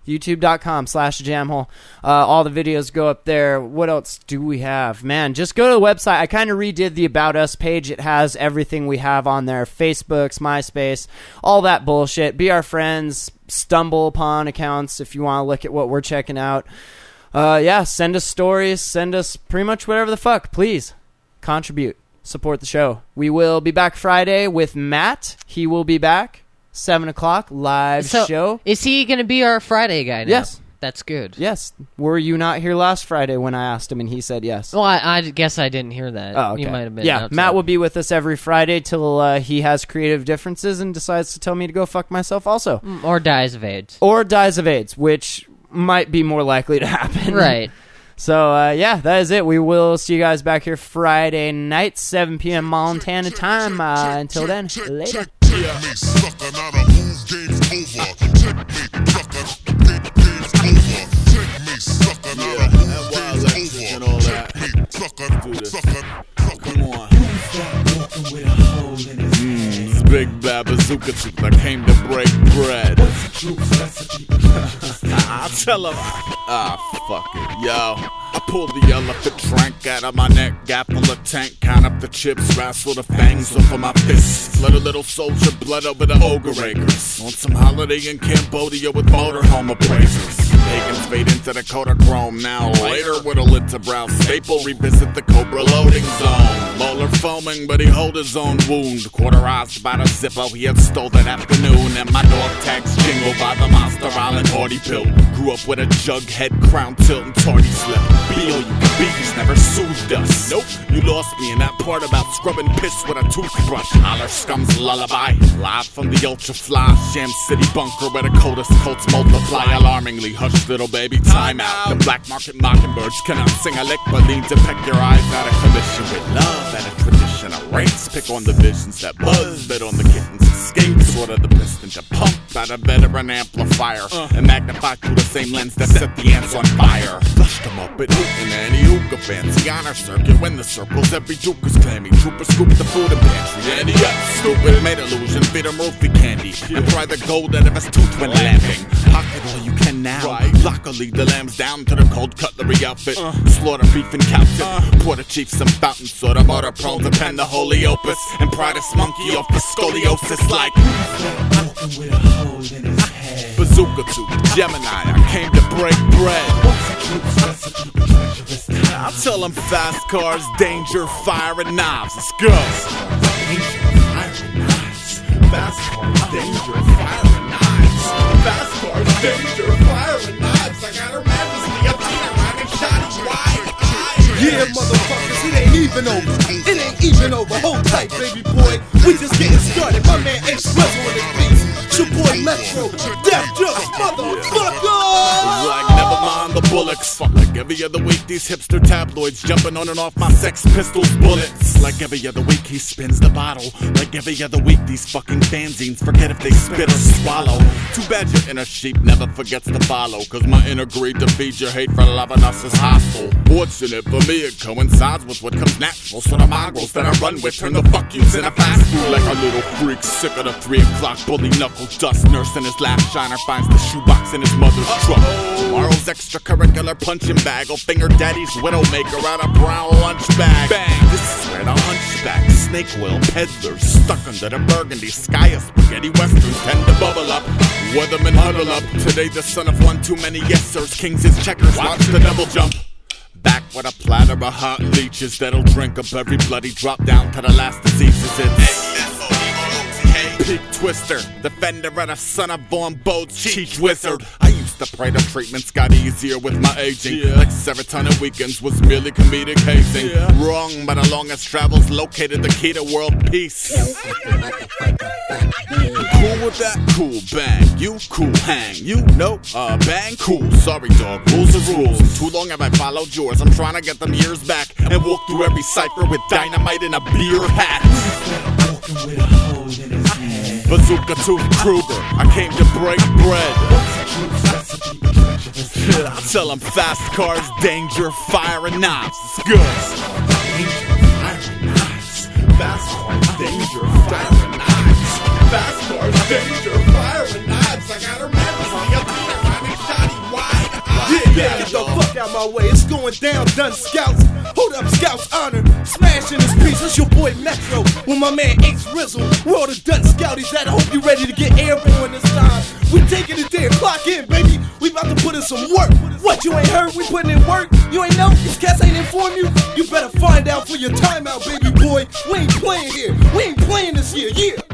YouTube.com slash jamhole. Uh, all the videos go up there. What else do we have? Man, just go to the website. I kind of redid the About Us page. It has everything we have on there. Facebooks, MySpace, all that bullshit. Be our friends. Stumble upon accounts if you want to look at what we're checking out. Uh, yeah, send us stories. Send us pretty much whatever the fuck. Please contribute. Support the show. We will be back Friday with Matt. He will be back. seven o'clock, live So, show. Is he going to be our Friday guy now? Yes. That's good. Yes. Were you not here last Friday when I asked him and he said yes? Well, I, I guess I didn't hear that. Oh, okay. You might have been Yeah, outside. Matt will be with us every Friday till uh, he has creative differences and decides to tell me to go fuck myself also. Mm, Or dies of AIDS. Or dies of AIDS, which might be more likely to happen. Right. So, uh, yeah, that is it. We will see you guys back here Friday night, seven p.m. Montana time. Uh, until then, later. Checkmate, sucker, not a move, game's over. Checkmate, sucker, game's over. Checkmate, sucker, not a move, game's over. And all that. Checkmate, sucker, sucker, Come on. Mm, it's Big Bad Bazooka Troop that came to break bread. I tell him, ah, fuck it, yo. I pulled the elephant trunk out of my neck, gap full of tank, count up the chips, wrestle the fangs off of my fists. Let a little soldier blood over the ogre acres. On some holiday in Cambodia with motorhome appraisers. Pagans fade into the Kodachrome now. Later with a lit to brow staple, revisit the Cobra loading zone. Molar foaming, but he hold his own wound. Quarterized by the Zippo he had stole that afternoon. And my dog tags jingle by the Monster Island Hardy pill. Grew up with a jug head, crown tilt, and tardy slip. B O U B's never soothed us. Nope, you lost me in that part about scrubbing piss with a toothbrush. Holler scum's lullaby, live from the ultra fly Sham City bunker where the coldest cults multiply. Alarmingly, hush little baby, time out. The black market mockingbirds cannot sing a lick, but need to peck your eyes out of commission with love and a tradition of race. Pick on the visions that buzz, bet on the kittens escape. Sort of the piston to pump out a veteran amplifier and magnify through the same lens that set the ants on fire. Flushed them up at hootin' and he hookah fancy honor circuit. When the circles, every duke is clammy. Trooper scoop the food and pantry. And he up, stupid, made illusion, feed him roofie candy. And pry the gold out of his tooth when landing. Pocket all you can now. Luckily, the lamb's down to the cold cutlery outfit. Slaughter beef and Cowton. Pour the chief some fountain soda, motor prone to pen the holy opus. And pry this monkey off the scoliosis like Bazooka Tooth, Gemini, I came to break bread. I'll tell them fast cars, danger, fire, and knives. Let's go. Fast cars, danger, fire, and knives. Fast cars, danger, fire, and knives. I got her majesty up here, riding shotty wide. Yeah, motherfuckers, it ain't even over. It ain't even over. Hold tight, baby boy. We just getting started. My man Ace Russell in his beats. It's your boy Metro. Death Just motherfucker. Like, never mind the bullocks. Fuck, like every other week, these hipster tabloids jumping on and off my Sex Pistols bullets. Like every other week, he spins the bottle. Like every other week, these fucking fanzines forget if they spit or swallow. Too bad your inner sheep never forgets to follow. Cause my inner greed to feed your hate for loving us is hostile. Fortunate for me, it coincides with what comes natural. So the mongrels that I run with turn the fuck yous in a fast food. Like a little freak, sick of the three o'clock bully knuckle dust. Nurse in his last shiner finds the shoebox in his mother's truck. Tomorrow's extracurricular punching bag will finger daddy's widowmaker out a brown lunch bag. Bang! This is where the hunchback, snake oil peddlers stuck under the burgundy sky of spaghetti westerns tend to bubble up. Weathermen huddle up. Today the son of one too many yes sirs. Kings his checkers. Watch the double jump. Back with a platter of hot leeches that'll drink up every bloody drop down to the last diseases. It's Pig Twister, defender of the son of Von Bode's Cheech Wizard. I used to pray the treatments got easier with my aging. Yeah. Like serotonin weekends was merely comedic hazing. Yeah. Wrong, but the longest travels located the key to world peace. Cool with that? Cool, bang. You cool, hang. You know, uh, bang, cool. Sorry, dog. Rules are rules. Too long have I followed yours. I'm trying to get them years back and walk through every cipher with dynamite in a beer hat. Bazooka Tooth Kruger, I came to break bread. I tell them fast cars, danger, fire, and knives. It's good. Fast cars, danger, fire, and knives. Fast cars, danger, fire, and knives. I got her majesty up here, better get the fuck out my way. It's going down, done scouts. Hold up, scouts honor. Smashing this piece. It's your boy Metro with my man Ace Rizzle. World of Done Scouties at. I hope you ready to get airborne this time. We taking it there. Clock in, baby. We about to put in some work. What, you ain't heard? We putting in work? You ain't know? These cats ain't informed you? You better find out for your timeout, baby boy. We ain't playing here. We ain't playing this year. Yeah.